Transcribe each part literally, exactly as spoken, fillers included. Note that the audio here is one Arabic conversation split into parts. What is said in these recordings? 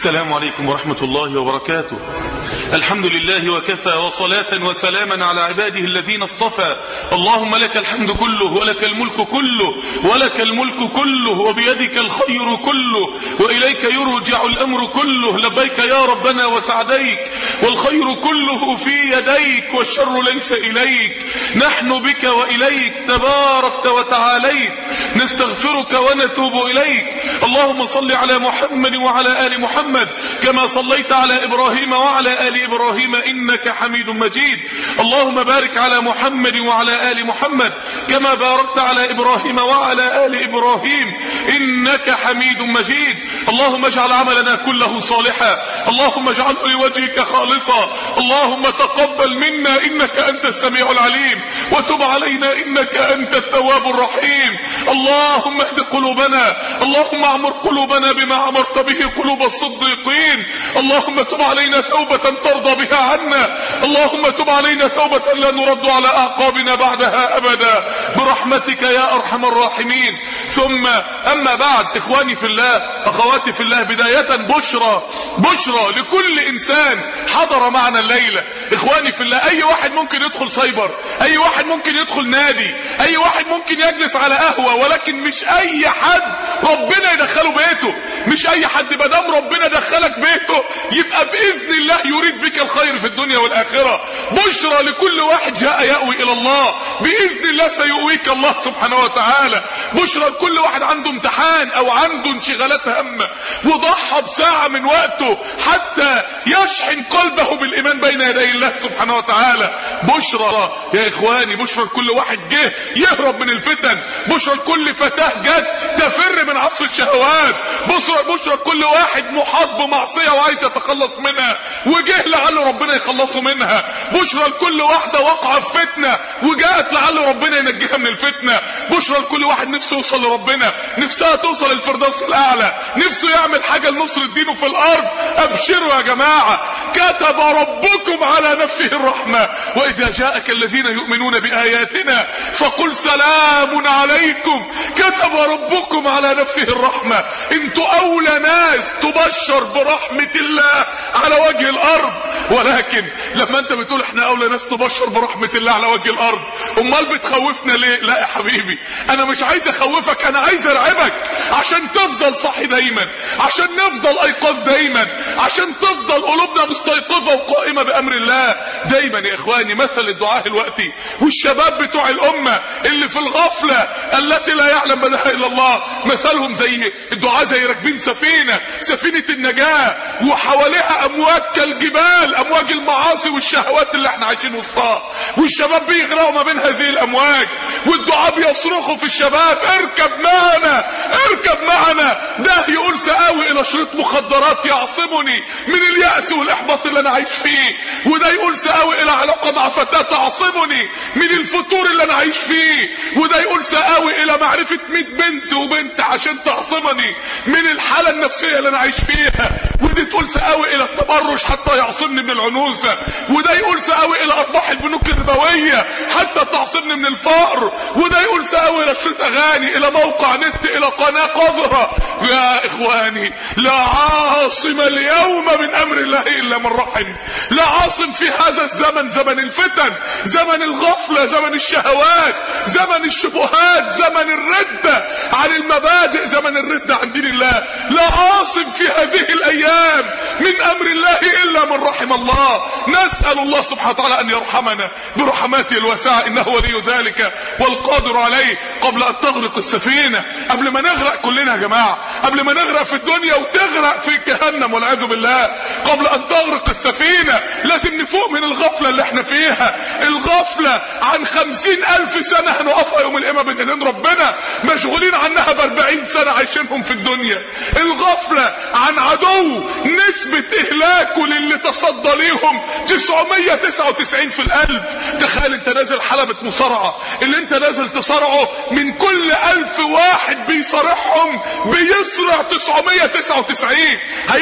السلام عليكم ورحمة الله وبركاته. الحمد لله وكفى، وصلاة وسلاما على عباده الذين اصطفى. اللهم لك الحمد كله، ولك الملك كله، ولك الملك كله، وبيدك الخير كله، وإليك يرجع الأمر كله. لبيك يا ربنا وسعديك، والخير كله في يديك، والشر ليس إليك. نحن بك وإليك تباركت وتعاليت، نستغفرك ونتوب إليك. اللهم صل على محمد وعلى آل محمد كما صليت على إبراهيم وعلى آل إبراهيم إنك حميد مجيد. اللهم بارك على محمد وعلى آل محمد كما باركت على إبراهيم وعلى آل إبراهيم إنك حميد مجيد. اللهم اجعل عملنا كله صالحا، اللهم اجعله لوجهك خالصا. اللهم تقبل منا إنك أنت السميع العليم، وتب علينا إنك أنت التواب الرحيم. اللهم اهد قلوبنا، اللهم اعمر قلوبنا بما عمرت به قلوب الصديقين. اللهم تب علينا توبة ترضى بها عنا، اللهم تب علينا توبة لا نرد على أعقابنا بعدها أبدا برحمتك يا أرحم الراحمين. ثم أما بعد، إخواني في الله، أخواتي في الله، بداية بشرى بشرى لكل إنسان حضر معنا الليلة. إخواني في الله، أي واحد ممكن يدخل سايبر، أي واحد ممكن يدخل نادي، أي واحد ممكن يجلس على قهوة، ولكن مش أي حد ربنا يدخله بيته. مش أي حد، مادام ربنا دخلك بيته يبقى بإذن الله يريد بك الخير في الدنيا والآخرة. بشرى لكل واحد جاء يأوي إلى الله، بإذن الله سيؤويك الله سبحانه وتعالى. بشرى لكل واحد عنده امتحان أو عنده انشغالات هامة وضحى بساعة من وقته حتى يشحن قلبه بالإيمان بين يدي الله سبحانه وتعالى. بشرى يا إخواني، بشرى لكل واحد جه يهرب من الفتن، بشرى لكل فتاة جت تفر من عصر الشهوات، بشرى بشرى لكل واحد محاط بمعصية وعايز يتخلص منها وجه لعل ربنا يخلصه منها، بشرى لكل واحدة وقع في فتنة وجاءت لعل ربنا ينجيها من الفتنة، بشرى لكل واحد نفسه يوصل لربنا، نفسها توصل الفردوس الأعلى، نفسه يعمل حاجة لنصر دينه في الأرض. أبشروا يا جماعة، كتب ربكم على نفسه الرحمة، وإذا جاءك الذين يؤمنون بآياتنا فقل سلام عليكم كتب ربكم على نفسه الرحمة. انتوا أولى ناس تبشر برحمة الله على وجه الأرض، ولكن لما انت بتقول احنا أولى ناس تبشر برحمة الله على وجه الأرض، امال بتخوفنا ليه؟ لا يا حبيبي، انا مش عايز اخوفك، انا عايز ارعبك عشان تفضل صاحي دايما، عشان نفضل ايقاظ دايما، عشان تفضل قلوبنا مستيقظة وقائمة بأمر الله دايما. يا اخواني، مثل الدعاء الوقتي والشباب بتوع الأمة اللي في الغفلة التي لا يعلم منها إلا الله، مثلهم زي الدعاء زي راكبين سفينة سفينة النجاة، وحواليها أمواج كالجبال، أمواج المعاصي والشهوات اللي احنا عايشين وسطها، والشباب بيغرقوا ما بين هذه الأمواج، والدعاء بيصرخوا في الشباب اركب معنا اركب معنا. ده يقول سآوي إلى شريط مخدرات يعصمني من اليأس والإحباط اللي أنا عايش فيه، وده يقول سآوي إلى علاقة مع فتاة تعصمني من الفتور اللي أنا عايش فيه، وده يقول سآوي إلى معرفة مية بنت وبنت عشان تعصمني من الحالة النفسية اللي أنا عايش فيها، ودي تقول سآوي إلى التبرج حتى يعصمني من العنوسة، وده يقول سآوي إلى أرباح البنوك الربوية حتى تعصمني من الفقر، وده يقول سآوي إلى شريط أغاني، إلى موقع نت، إلى قناة قذرة. يا إخواني، لا عاصم اليوم من أمر الله إلا من رحم. لا عاصم في هذا الزمن، زمن الفتن، زمن الغفلة، زمن الشهوات، زمن الشبهات، زمن الردة عن المبادئ، زمن الردة عن دين الله. لا عاصم في هذه الأيام من أمر الله إلا من رحم الله. نسأل الله سبحانه وتعالى أن يرحمنا برحماته الواسعة، إنه ولي ذلك والقادر عليه. قبل أن تغرق السفينة، قبل ما نغرق كلنا يا جماعة، قبل ما نغرق في الدنيا وتغرق في جهنم والعياذ بالله، قبل أن تغرق السفينة لازم نفوق من الغفلة اللي احنا فيها. الغفلة عن خمسين ألف سنة هنقفها يوم القيامة بين ايدين ربنا، مشغولين عنها باربعين سنة عايشينهم في الدنيا. الغفلة عن عدو نسبة إهلاكه للي تصدى ليهم تسعمية تسعة وتسعين في الألف. تخيل انت نازل حلبة مصارعة، اللي انت نازل تصارعه من كل ألف واحد بيصارعهم بيصرع تسعمية تسعة وتسعين. هيبقى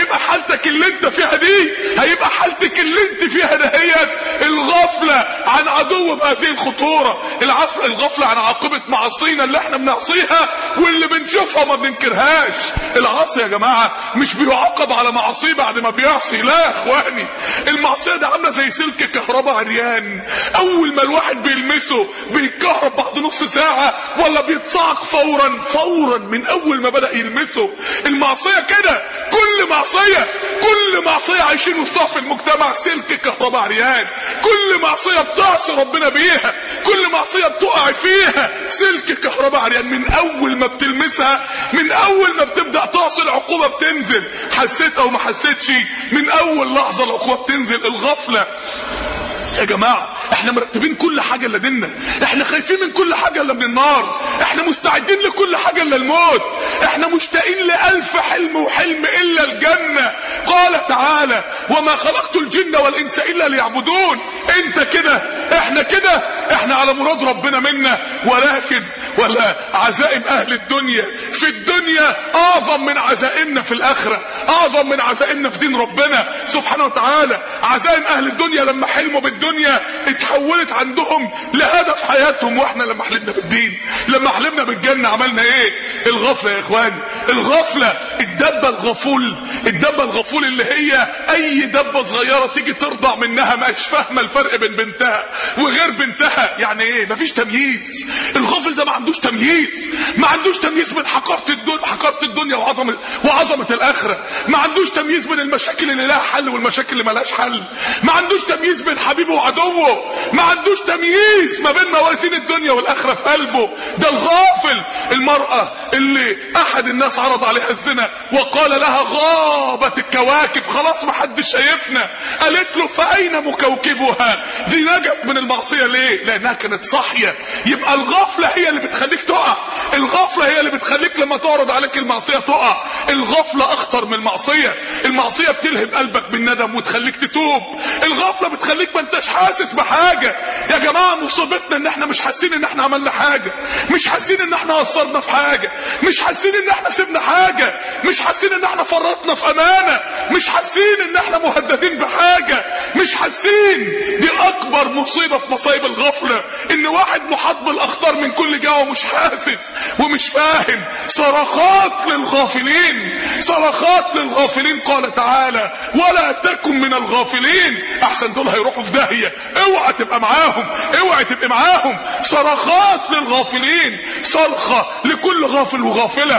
هيبقى حالتك اللي انت فيها دي، هيبقى حالتك اللي انت فيها دهيت الغفلة عن عدو بهذه الخطورة، الغفلة عن عاقبة معاصينا اللي احنا بنعصيها واللي بنشوفها ما بننكرهاش. العاصي يا جماعة مش بيعاقب على معاصيه بعد ما بيعصي، لا يا اخواني، المعصية دي عاملة زي سلك كهرباء عريان، اول ما الواحد بيلمسه بيتكهرب بعد نص ساعة ولا بيتصعق فورا فورا من اول ما بدأ يلمسه. المعصية كده، كل معصية كل معصية عايشين وسطها في المجتمع سلك كهرباء عريان، كل معصية بتعصي ربنا بيها، كل معصية بتقع فيها سلك كهرباء عريان، من اول ما بتلمسها، من اول ما بتبدأ تعصي العقوبة بتنزل، حسيت او ما حسيتش من اول لحظة العقوبة بتنزل. الغفلة يا جماعة احنا مرتبين كل حاجة الا ديننا، احنا خايفين من كل حاجة الا من النار، احنا مستعدين لكل حاجة الا الموت، احنا مشتاقين لألف حلم وحلم الا الجنة. قال تعالى وما خلقت الجن والانس الا ليعبدون. انت كده، احنا كده، احنا على مراد ربنا منا، ولكن ولا عزائم اهل الدنيا في الدنيا اعظم من عزائمنا في الاخرة، اعظم من عزائمنا في دين ربنا سبحانه وتعالى. عزائم اهل الدنيا لما حلموا بالدنيا اتحولت عندهم لهدف حياتهم، واحنا لما حلمنا بالدين، لما حلمنا بالجنة عملنا ايه؟ الغفلة يا اخواني، الغفلة. الدبة الغفول، الدبة الغفول اللي هي اي دبة صغيرة تيجي ترضع منها ما ايش فاهمة الفرق بين بنتها وغير بنتها، يعني ايه؟ مفيش تمييز. الغافل ده ما عندوش تمييز، ما عندوش تمييز بين حقارة الدنيا حقارة الدنيا وعظمة وعظمة الاخرة، ما عندوش تمييز بين المشاكل اللي لها حل والمشاكل اللي مالهاش حل، ما عندوش تمييز بين حبيبه وعدوه، ما عندوش تمييز ما بين موازين الدنيا والاخرة في قلبه. ده الغافل. المرأة اللي احد الناس عرض عليها الزنا وقال لها غابت الكواكب، خلاص ما حدش شايفنا، قالت له فاين مكوكبها؟ دي نجت من المعصية ليه؟ لانها كانت صاحية. يبقى الغفلة هي اللي بتخليك تقع، الغفلة هي اللي بتخليك لما تعرض عليك المعصية تقع. الغفلة اخطر من المعصية، المعصية بتلهم قلبك بالندم وتخليك تتوب، الغفلة بتخليك ما انتش حاسس بحاجة. يا جماعة مصيبتنا ان احنا مش حاسين ان احنا عملنا حاجة، مش حاسين ان احنا قصرنا في حاجة، مش حاسين ان احنا سيبنا حاجة، مش حاسين ان احنا فرطنا في امانة، مش حاسين ان احنا مهددين بحاجة، مش حاسين. دي اكبر مصيبة في مصايب الغفلة، ان واحد محاط بالاخطار من كل جهة ومش حاسس ومش فاهم. صرخات للغافلين، صرخات للغافلين. قال تعالى ولا تكن من الغافلين، احسن دول هيروحوا في داهية، اوعى تبقى معاهم، اوعى تبقى معاهم. صرخات للغافلين، صرخة لكل غافل وغافلة،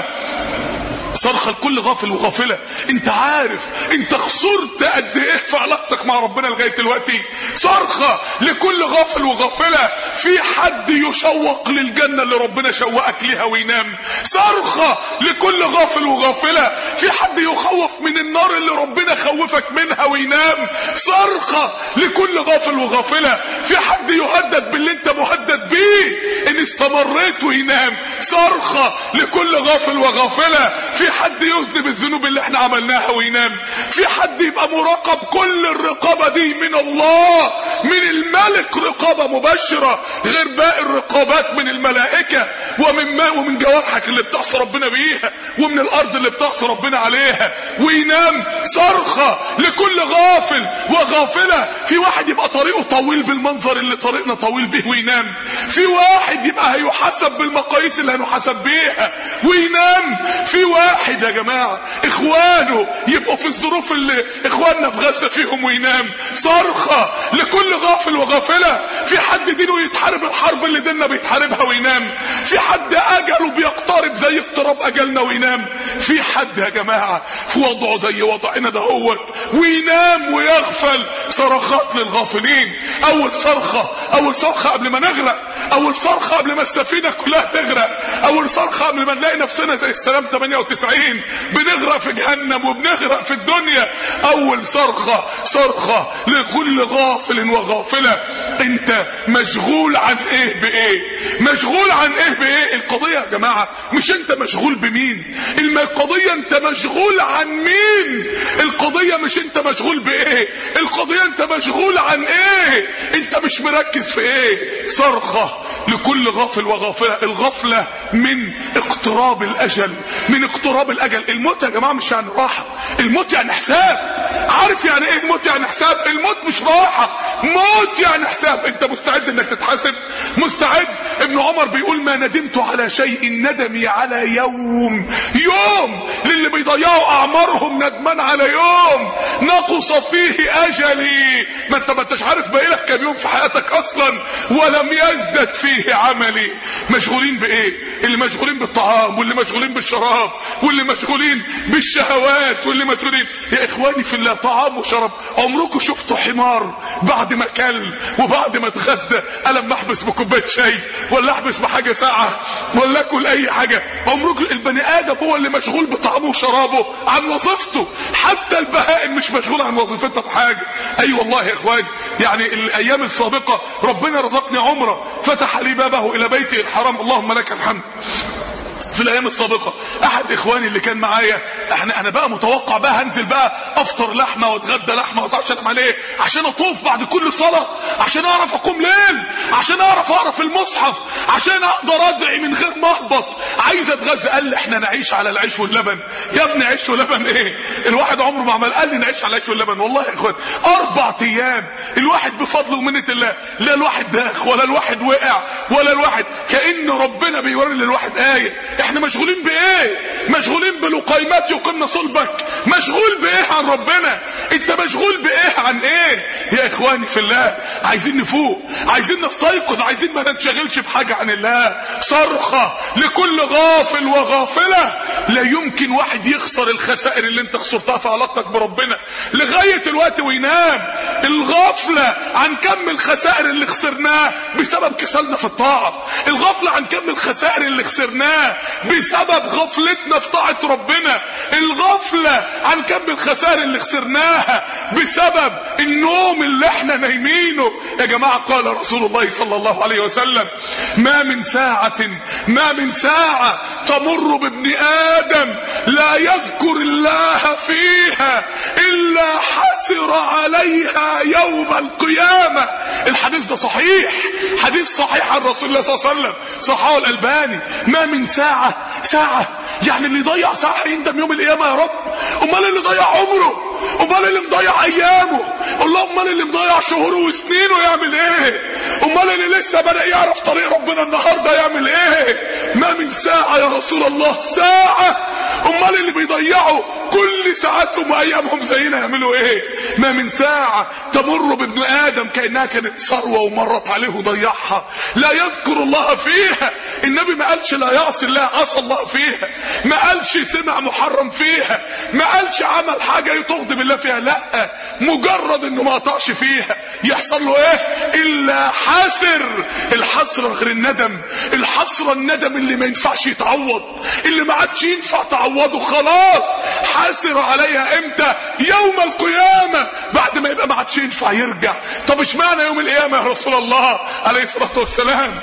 صرخة لكل غافل وغافلة. انت عارف انت خسرت قد ايه في علاقتك مع ربنا لغاية دلوقتي؟ صرخة لكل غافل وغافلة. في حد يشوق للجنة اللي ربنا شوقك ليها وينام؟ صرخة لكل غافل وغافلة. في حد يخوف من النار اللي ربنا خوفك منها وينام؟ صرخة لكل غافل وغافلة. في حد يهدد باللي انت مهدد بيه ان استمريت وينام؟ صرخة لكل غافل وغافلة. في حد يذنب الذنوب اللي احنا عملناها وينام؟ في حد يبقى مراقب كل الرقابة دي من الله، من الملك، رقابة مباشرة غير باقي الرقابات من الملائكة ومن ما ومن جوارحك اللي بتعصي ربنا بيها ومن الارض اللي بتعصي ربنا عليها وينام؟ صرخة لكل غافل وغافلة. في واحد يبقى طريقه طويل بالمنظر اللي طريقنا طويل به وينام، في واحد يبقى هيحسب بالمقاييس اللي هنحسب بيها وينام، في واحد يا جماعة اخوانه يبقوا في الظروف اللي اخواننا في غزة فيهم وينام. صرخة لكل غافل وغافلة. في حد دينه يتحارب الحرب اللي ديننا بيتحاربها وينام، في حد اجله بيقترب زي اقتراب اجلنا وينام، في حد يا جماعة في وضعه زي وضعنا دهوت وينام ويغفل. صرخات للغافلين. اول صرخة، اول صرخة قبل ما نغرق، اول صرخة قبل ما السفينة كلها تغرق، اول صرخة قبل ما نلاقي نفسنا زي السلام ثمانية وتسعين بنغرق في جهنم وبنغرق في الدنيا. اول صرخة، صرخة لكل غافل وغافلة. انت مشغول عن ايه بايه؟ مشغول عن ايه بايه؟ القضية يا جماعة مش انت مشغول بمين، القضية انت مشغول عن مين. القضية القضية مش انت مشغول بايه، القضية انت مشغول عن ايه، انت مش مركز في ايه. صرخة لكل غافل وغافلة. الغفلة من اقتراب الاجل، من اقتراب الاجل. الموت يا جماعة مش يعني راحة، الموت يعني حساب. عارف يعني ايه الموت؟ يعني حساب. الموت مش راحة، موت يعني حساب. انت مستعد انك تتحاسب؟ مستعد. ابن عمر بيقول ما ندمت على شيء ندمي على يوم. يوم للي بيضيعوا اعمارهم ندمان على يوم نقص فيه اجلي. ما انت ما انتش عارف باقي لك كام يوم في حياتك اصلا، ولم يزدد فيه عملي. مشغولين بايه؟ اللي مشغولين بالطعام، واللي مشغولين بالشراب، واللي مشغولين بالشهوات، واللي مشغولين. يا اخواني في الله، طعام وشراب. عمركم شفتوا حمار بعد ما كل وبعد ما اتغدى قال لما احبس بكوبايه شاي ولا احبس بحاجه ساعه ولا اكل اي حاجه؟ عمركم؟ البني ادم هو اللي مشغول بطعامه وشرابه عن وظيفته. حتى البهائم مش مشغول عن وظيفتها بحاجه. اي أيوة والله يا اخواني، يعني الايام السابقه ربنا رزقني عمره، فتح لي بابه الى بيته الحرام، اللهم لك الحمد. في الايام السابقه احد اخواني اللي كان معايا، احنا انا بقى متوقع بقى هنزل بقى افطر لحمه واتغدى لحمه واتعشى عليه عشان اطوف بعد كل صلاه، عشان اعرف اقوم ليل، عشان اعرف اقرا في المصحف، عشان اقدر ادعي من غير ما اهبط. عايز اتغذى. قال لي احنا نعيش على العيش واللبن. يا ابني عيش ولبن ايه؟ الواحد عمره ما عمل. قال لي نعيش على العيش واللبن. والله يا اخوان اربع ايام الواحد بفضل ومنه الله، لا الواحد داخ ولا الواحد وقع ولا الواحد، كأن ربنا بيوري للواحد ايه. احنا مشغولين بايه؟ مشغولين بلقيمات يقمن صلبك. مشغول بايه عن ربنا؟ انت مشغول بايه عن ايه؟ يا اخواني في الله، عايزين نفوق، عايزين نستيقظ، عايزين ما ننشغلش بحاجة عن الله. صرخة لكل غافل وغافلة. لا يمكن واحد يخسر الخسائر اللي انت خسرتها في علاقتك بربنا لغاية الوقت وينام. الغفلة عن كم الخسائر اللي خسرناه بسبب كسلنا في الطاعة، الغفلة عن كم الخسائر اللي خسرناه بسبب غفلتنا في طاعة ربنا، الغفلة عن كم الخسائر اللي خسرناها بسبب النوم اللي احنا نايمينه. يا جماعة قال رسول الله صلى الله عليه وسلم ما من ساعة ما من ساعة تمر بابن آدم لا يذكر الله فيها إلا حسر عليها يوم القيامة. الحديث ده صحيح، حديث صحيح عن رسول الله صلى الله عليه وسلم، صححه الألباني. ما من ساعة، ساعة يعني اللي ضيع ساعة يندم يوم القيامة. يا رب امال اللي ضيع عمره، امال اللي مضيع ايامه، الله امال اللي مضيع شهوره وسنينه يعمل ايه؟ امال اللي لسه بدأ يعرف طريق ربنا النهارده يعمل ايه؟ ما من ساعة يا رسول الله، ساعة. امال اللي بيضيعوا كل ساعاتهم وايامهم زينا يعملوا ايه؟ ما من ساعة تمر بابن ادم كأنها كانت ثروة ومرت عليه وضيعها، لا يذكر الله فيها. النبي ما قالش لا يعصي الله، عصى الله فيها. ما قالش سمع محرم فيها، ما قالش عمل حاجة تغضب الله فيها، لا، مجرد انه ما قطعش فيها يحصل له ايه؟ الا حسر. الحسرة غير الندم. الحسرة الندم اللي ما ينفعش يتعوض، اللي ما عادش ينفع تعوضه خلاص. حسر عليها امتى؟ يوم القيامة، بعد ما يبقى ما عادش ينفع يرجع. طب اشمعنى يوم القيامة يا رسول الله عليه الصلاة والسلام؟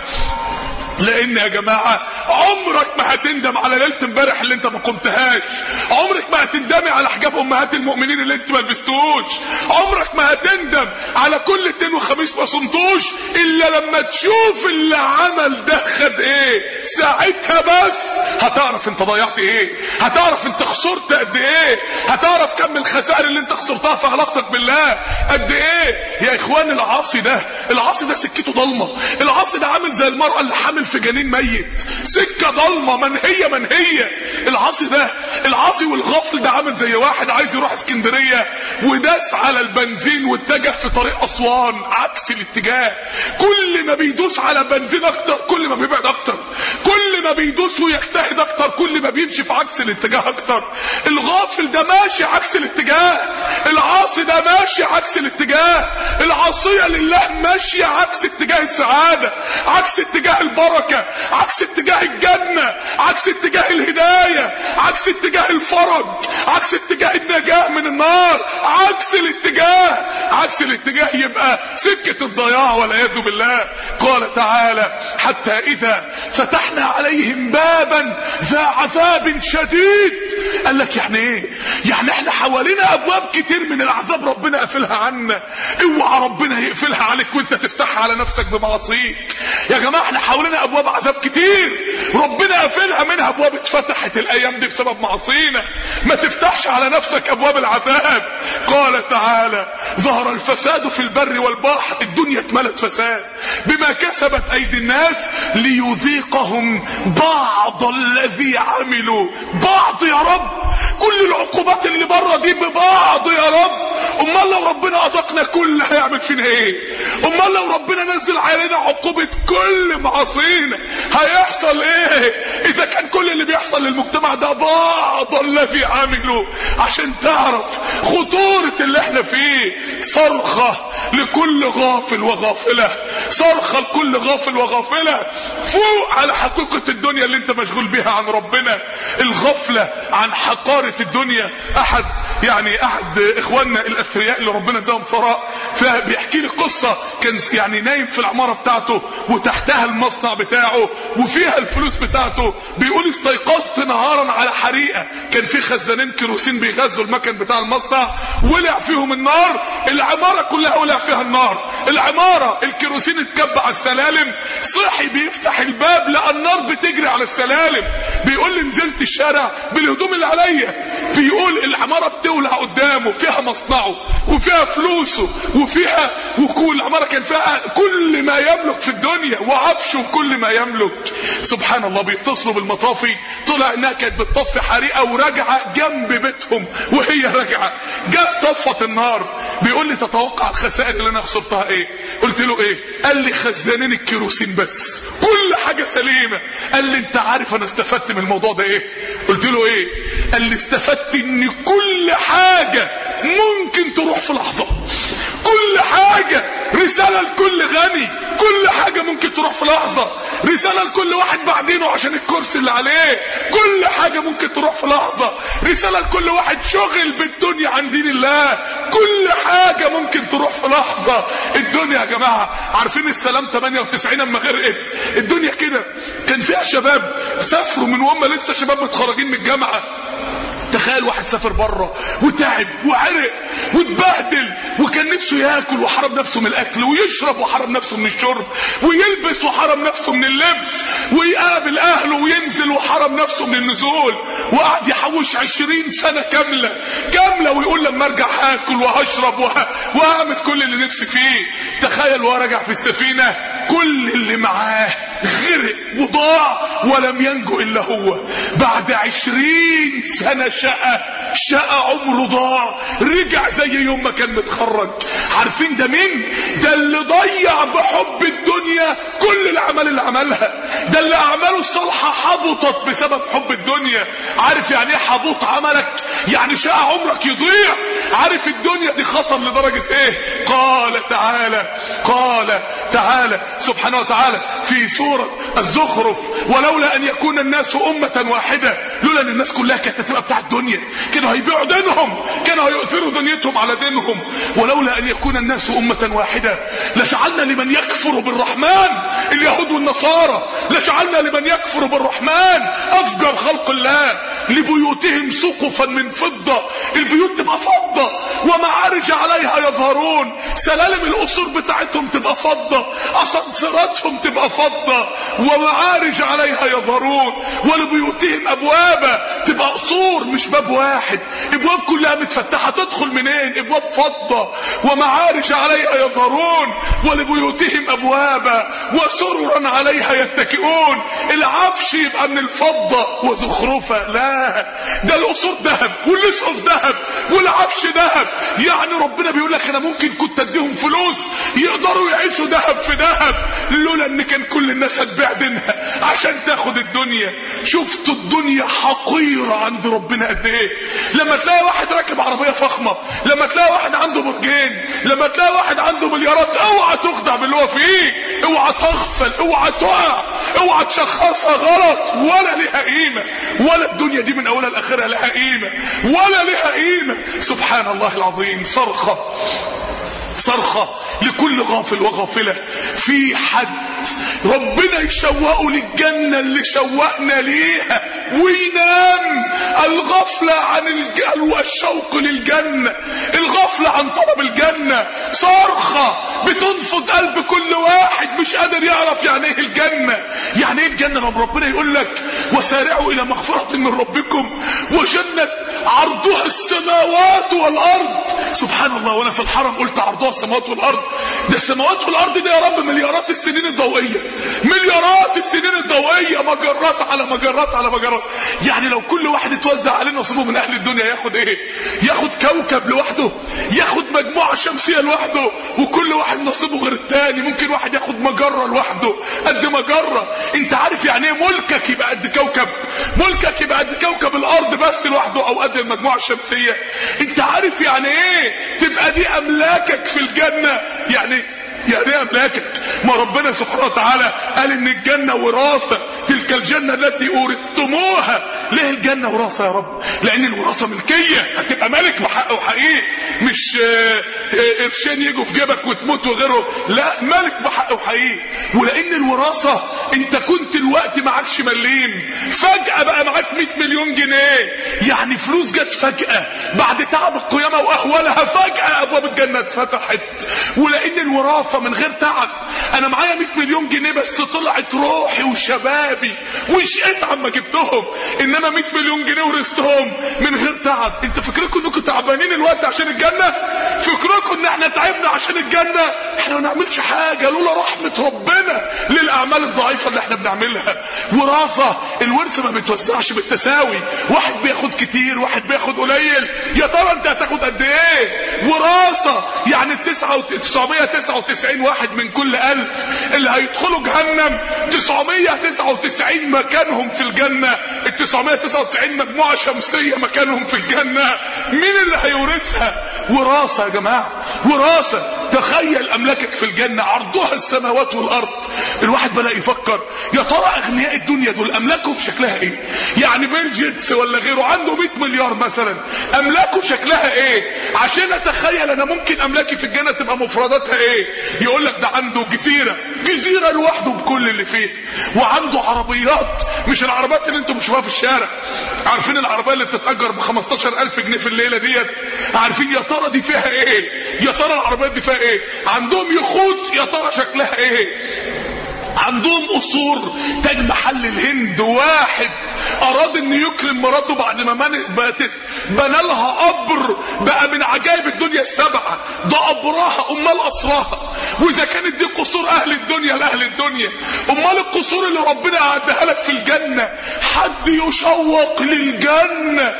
لان يا جماعة عمرك ما هتندم على ليلة امبارح اللي انت ما قمتهاش، عمرك ما هتندمي على حجاب امهات المؤمنين اللي انت ما لبستوش، عمرك ما هتندم على كل اثنين وخميس ما صمتوش الا لما تشوف اللي عمل ده خد ايه. ساعتها بس هتعرف انت ضيعت ايه، هتعرف انت خسرت قد ايه، هتعرف كم الخسائر اللي انت خسرتها في علاقتك بالله قد ايه. يا اخوان العاصي ده، العاصي ده سكته ضلمة، العاصي ده عامل زي المرأة اللي حامل في جنين ميت، سكة ضلمة منهية منهية. العاصي ده، العاصي والغفل ده عامل زي واحد عايز يروح اسكندرية وداس على البنزين واتجه في طريق اسوان عكس الاتجاه. كل ما بيدوس على بنزين اكتر كل ما بيبعد اكتر، كل ما بيدوس ويجتهد اكتر كل ما بيمشي في عكس الاتجاه اكتر. الغافل ده ماشي عكس الاتجاه، العاصي ده تبقى ماشي عكس الاتجاه. العصية لله ماشية عكس اتجاه السعادة، عكس اتجاه البركة، عكس اتجاه الجنة، عكس اتجاه الهداية، عكس اتجاه الفرج، عكس اتجاه النجاة من النار، عكس الاتجاه، عكس الاتجاه يبقى سكة الضياع والعياذ بالله. قال تعالى: حتى إذا فتحنا عليهم بابا ذا عذاب شديد. قال لك يعني ايه؟ يعني احنا حوالينا ابواب كتير من العذاب ربنا قافلها عنا، اوعى ربنا يقفلها عليك وانت تفتحها على نفسك بمعاصيك. يا جماعه احنا حوالينا ابواب عذاب كتير ربنا قافلها، منها ابواب اتفتحت الايام دي بسبب معاصينا. ما تفتحش على نفسك ابواب العذاب. قال تعالى: ظهر الفساد في البر والبحر. الدنيا اتملت فساد بما كسبت ايدي الناس ليذيقهم بعض الذي عملوا. بعض يا رب، كل العقوبات اللي بره دي ببعض يا رب. امال لو ربنا اذقنا كل هيعمل فينا ايه؟ امال لو ربنا نزل علينا عقوبة كل معاصينا هيحصل ايه؟ اذا كان كل اللي بيحصل للمجتمع ده بعض الذي عملوا. عشان تعرف خطورة اللي احنا فيه. صرخة لكل غافل وغافلة، صرخة لكل غافل وغافلة. فوق على حقيقة الدنيا اللي انت مشغول بيها عن ربنا. الغفلة عن حقارة الدنيا. احد يعني احد اخواننا الاثرياء اللي ربنا اداهم ثراء، فبيحكي لي قصة. كان يعني نايم في العمارة بتاعته وتحتها المصنع بتاعه وفيها الفلوس بتاعته. بيقول: استيقظت نهارا على حريقة، كان في خزانين كيروسين بيغذوا المكن بتاع المصنع، ولع فيهم النار، العمارة كلها ولع فيها النار. العمارة الكيروسين اتكب على السلالم، صحي بيفتح الباب لقى النار بتجري على السلالم. بيقول لي: نزلت الشارع بالهدوم اللي عليا. بيقول العمارة بتولع قدامه، فيها مصنعه وفيها فلوسه وفيها وكل العمارة كان فيها كل ما يملك في الدنيا وعفشه وكل ما يملك. سبحان الله. بيتصلوا بالمطافي، طلع انها كانت بتطفي حريقة وراجعة جنب بيتهم وهي راجعة جت طفت النار. بيقول لي: تتوقع الخسائر اللي انا خسرتها ايه؟ قلت له: ايه؟ قال لي: خزانين الكيروسين بس، كل حاجة سليمة. قال لي: انت عارف انا استفدت من الموضوع ده ايه؟ قلت له: ايه؟ قال لي: استفدت ان كل حاجة ممكن تروح في لحظة، كل حاجة رسالة لكل غني، كل حاجة ممكن تروح في لحظة، رسالة لكل واحد بعدينه عشان الكرسي اللي عليه، كل حاجة ممكن تروح في لحظة، رسالة لكل واحد شغل بالدنيا عن دين الله، كل حاجة ممكن تروح في لحظة. الدنيا يا جماعة عارفين السلام ثمانية وتسعين اما غرقت الدنيا كده، كان فيها شباب سافروا من وهم لسه شباب متخرجين من الجامعة. تخيل واحد سافر بره وتعب وعرق واتبهدل وكان نفسه ياكل وحرم نفسه من الاكل، ويشرب وحرم نفسه من الشرب، ويلبس وحرم نفسه من اللبس، ويقابل اهله وينزل وحرم نفسه من النزول، وقعد يحوش عشرين سنة كاملة كاملة ويقول لما ارجع هاكل وهشرب وه... وهعمل كل اللي نفسي فيه. تخيل وهو راجع في السفينة كل اللي معاه غرق وضاع ولم ينجو الا هو. بعد عشرين سنة شقى شقى عمره ضاع، رجع زي يوم ما كان متخرج. عارفين ده مين؟ ده اللي ضيع بحب الدنيا كل الاعمال اللي عملها، ده اللي اعماله الصالحة حبطت بسبب حب الدنيا. عارف يعني ايه حبط عملك؟ يعني شقى عمرك يضيع. عارف الدنيا دي خطر لدرجة ايه؟ قال تعالى قال تعالى سبحانه وتعالى في سورة الزخرف: ولولا ان يكون الناس امة واحدة. لولا ان الناس كلها كانت تبقى بتاع الدنيا، كانوا هيبيعوا دينهم، كانوا هيؤثروا دنيتهم على دينهم. ولولا ان يكون الناس امة واحدة لجعلنا لمن يكفر بالرحمن، اليهود والنصارى، لجعلنا لمن يكفر بالرحمن افجر خلق الله لبيوتهم سقفا من فضة. البيوت تبقى فضة ومعارج عليها يظهرون، سلالم القصور بتاعتهم تبقى فضة، اسانسيراتهم تبقى فضة ومعارج عليها يظهرون، ولبيوتهم ابوابا تبقى قصور مش باب واحد، ابواب كلها متفتحة. تدخل منين؟ ابواب فضة ومعارج عليها يظهرون، ولبيوتهم ابوابا وسررا عليها يتكئون. العفش يبقى من الفضة وزخرفة؟ لا، ده القصور ذهب واللسقف ذهب والعفش ذهب. يعني ربنا بيقول لك انا ممكن كنت اديهم فلوس يقدروا يعيشوا ذهب في ذهب، لولا ان كان كل الناس هتبيع دينها عشان تاخد الدنيا. شفتوا الدنيا حقيرة عند ربنا قد ايه؟ لما تلاقي واحد راكب عربية فخمة، لما تلاقي واحد عنده برجين، لما تلاقي واحد عنده مليارات، اوعى تخدع باللي هو فيه، اوعى تغفل، اوعى تقع، اوعى تشخصها غلط. ولا لها قيمة، ولا الدنيا دي من اولها لاخرها لها قيمة، ولا لها قيمة. سبحان الله العظيم. صرخة صرخة لكل غافل وغافلة. في حد ربنا يشوقه للجنة اللي شوقنا ليها وينام. الغفلة عن الجهل والشوق للجنة، الغفلة عن طلب الجنة. صرخة بتنفض قلب كل واحد مش قادر يعرف يعني ايه الجنة. يعني ايه الجنة لما ربنا يقول لك وسارعوا الى مغفرة من ربكم وجنة عرضها السماوات والارض. سبحان الله. وانا في الحرم قلت عرضها السماوات والارض، ده السماوات والارض دي يا رب مليارات السنين الضوئية، مليارات السنين الضوئية، مجرات على مجرات على مجرات. يعني لو كل واحد اتوزع عليه نصيبه من اهل الدنيا ياخد ايه؟ ياخد كوكب لوحده، ياخد مجموعة شمسية لوحده، وكل واحد نصيبه غير التاني. ممكن واحد ياخد مجرة لوحده قد مجرة. انت عارف يعني ايه ملكك يبقى قد كوكب؟ ملكك يبقى قد كوكب الارض بس لوحده او قد المجموعة الشمسية. انت عارف يعني ايه تبقى دي املاكك في الجنة؟ يعني يعني ايه املاكك؟ ما ربنا سبحانه وتعالى قال ان الجنة وراثة، تلك الجنة التي اورثتموها. ليه الجنة وراثة يا رب؟ لان الوراثة ملكية، هتبقى ملك بحق وحقيقي، مش قرشين يجوا في جيبك وتموت وغيره، لا، ملك بحق وحقيقي. ولان الوراثة انت كنت الوقت معكش مليم، فجأة بقى معاك مئة مليون جنيه، يعني فلوس جت فجأة بعد تعب القيامة واهوالها، فجأة ابواب الجنة اتفتحت. ولان الوراثة من غير تعب، انا معايا مئة مليون جنيه بس طلعت روحي وشبابي وشقيت عما جبتهم، انما مئة مليون جنيه ورثتهم من غير تعب. انت فكركم انكم تعبانين الوقت عشان الجنة؟ فكركم ان احنا تعبنا عشان الجنة؟ احنا ما نعملش حاجة لولا رحمة ربنا للاعمال الضعيفة اللي احنا بنعملها. وراثة، الورث ما بيتوزعش بالتساوي، واحد بياخد كتير واحد بياخد قليل. يا ترى انت هتاخد قد ايه؟ وراثة يعني تسعمية وتسعة وتسعين واحد من كل ألف اللي هيدخلوا جهنم، تسعمية وتسعة وتسعين مكانهم في الجنة، ال تسعمية وتسعة وتسعين مجموعة شمسية مكانهم في الجنة. مين اللي هيورثها؟ وراثة يا جماعة، وراثة. تخيل أملاكك في الجنة عرضها السماوات والأرض. الواحد بدأ يفكر يا ترى أغنياء الدنيا دول أملاكهم شكلها إيه؟ يعني بيل جيتس ولا غيره عنده مئة مليار مثلا، أملاكه شكلها إيه؟ عشان أتخيل أنا ممكن أملاكي في الجنة تبقى مفرداتها إيه؟ يقول لك ده عنده جزيرة، جزيرة لوحده بكل اللي فيه، وعنده عربيات مش العربيات اللي انتم بتشوفوها في الشارع. عارفين العربية اللي بتتأجر ب خمستاشر ألف جنيه في الليلة ديت؟ عارفين يا ترى دي فيها ايه؟ يا ترى العربيات دي فيها ايه؟ عندهم يخوت، يا ترى شكلها ايه؟ عندهم قصور. تاج محل الهند واحد اراد ان يكرم مراته بعد ما ماتت، بنى لها قبر بقى من عجائب الدنيا السبعه، ده قبرها امال قصرها. واذا كانت دي قصور اهل الدنيا لاهل الدنيا، امال القصور اللي ربنا اعدها لك في الجنه. حد يشوق للجنه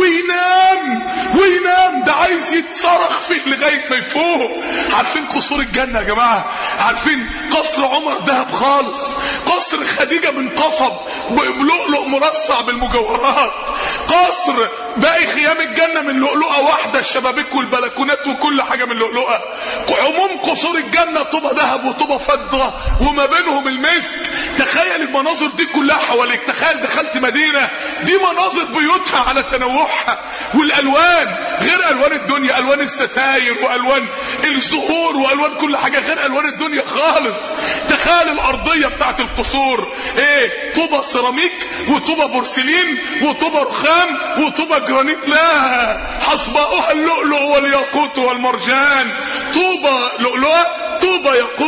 وينام وينام، ده عايز يتصرخ فيه لغايه ما يفوق. عارفين قصور الجنه يا جماعه؟ عارفين قصر عمر ذهب خالص، قصر خديجه من قصب بلؤلؤ مرصع بالمجوهرات، قصر باقي خيام الجنه من لؤلؤه واحده، الشبابيك والبلكونات وكل حاجه من لؤلؤه. عموم قصور الجنه طوبه ذهب وطوبه فضه وما بينهم المسك. تخيل المناظر دي كلها حواليك، تخيل دخلت مدينه دي مناظر بيوتها على تنوعها، والالوان غير الوان الدنيا، الوان الستاير والوان الزهور والوان كل حاجه غير الوان الدنيا خالص. تخيل الارضيه بتاعت القصور ايه؟ طوبه سيراميك وطوبه بورسلين وطوبه رخام وطوبه جرانيت، لا حصباؤها اللؤلؤ والياقوت والمرجان. طوبه لؤلؤه، طوبه ياقوته،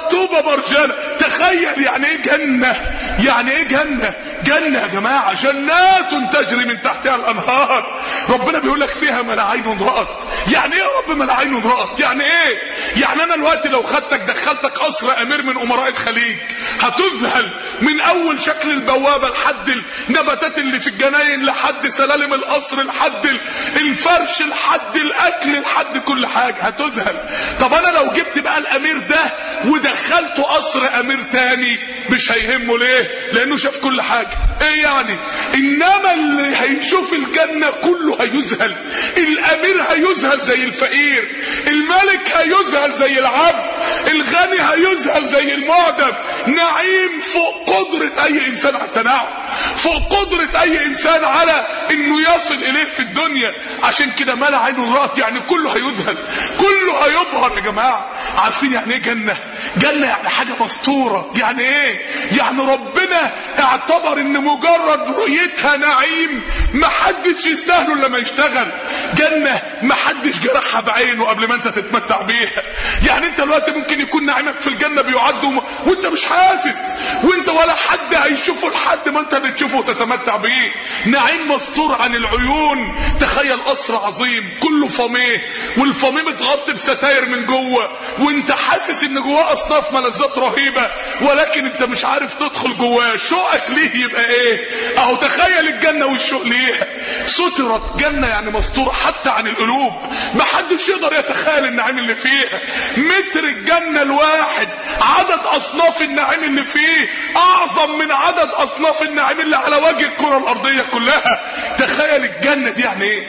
طوبى مرجانة. تخيل يعني ايه جنة، يعني ايه جنة. جنة يا جماعة جنات تجري من تحتها الانهار، ربنا بيقول لك فيها ما لا عين رأت. يعني ايه يا رب ما لا عين رأت؟ يعني ايه؟ يعني انا الوقت لو خدتك دخلتك قصر امير من امراء الخليج هتذهل من اول شكل البوابة لحد النباتات اللي في الجناين لحد سلالم القصر لحد الفرش لحد الاكل لحد كل حاجة هتذهل. طب انا لو جبت بقى الامير ده ودخلته قصر امير تاني مش هيهمه. ليه؟ لانه شاف كل حاجة. ايه يعني؟ انما اللي هيشوف الجنة كله هيذهل. الامير هيذهل زي الفقير، الملك هيذهل زي العبد، الغني هيذهل زي المعدم. نعيم فوق قدرة اي انسان على التنعم، فوق قدرة اي انسان على انه يصل اليه في الدنيا. عشان كده ما لا عين رأت يعني كله هيذهل، كله هيبهر. يا جماعة عارفين يعني ايه جنة؟ جنة يعني حاجة مستورة. يعني ايه؟ يعني ربنا اعتبر ان مجرد رؤيتها نعيم محدش يستاهله الا ما يشتغل. جنة محدش جرحها بعينه قبل ما انت تتمتع بيها. يعني انت الوقت ممكن يكون نعيمك في الجنة بيعد وم... وانت مش حاسس، وانت ولا حد هيشوفه لحد ما انت بتشوفه وتتمتع بيه. نعيم مستور عن العيون. تخيل قصر عظيم كله فميه، والفميه متغطي بستاير من جوه، وانت حاسس ان جواه اصناف ملذات رهيبة، ولكن انت مش عارف تدخل جواه. شوقك ليه يبقى ايه؟ اهو تخيل الجنة والشوق ليها. سترت جنة يعني مستورة حتى عن القلوب، محدش يقدر يتخيل النعيم اللي فيها. متر الجنة الواحد عدد اصناف النعيم اللي فيه اعظم من عدد اصناف النعيم اللي على وجه الكرة الارضية كلها. تخيل الجنة دي يعني ايه؟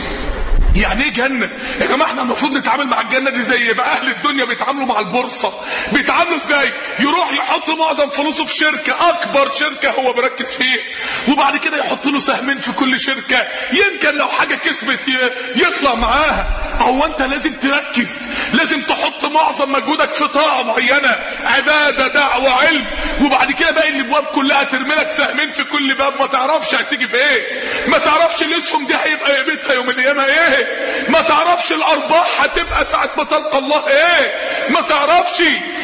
يعني ايه جنة؟ يا جماعة احنا المفروض نتعامل مع الجنة دي زي ما اهل الدنيا بيتعاملوا مع البورصة. بيتعاملوا ازاي؟ يروح يحط معظم فلوسه في شركة، اكبر شركة هو مركز فيه، وبعد كده يحط له سهمين في كل شركة، يمكن لو حاجة كسبت يطلع معاها. هو انت لازم تركز، لازم تحط معظم مجهودك في طاعة معينة، عبادة دعوة علم، وبعد كده باقي الابواب كلها ترمي لك سهمين في كل باب. ما تعرفش هتيجي بايه، ما تعرفش الاسهم دي هيبقى قيمتها يوم القيامة ايه، ما تعرفش الارباح هتبقى ساعة ما تلقى الله ايه، ما تعرفش.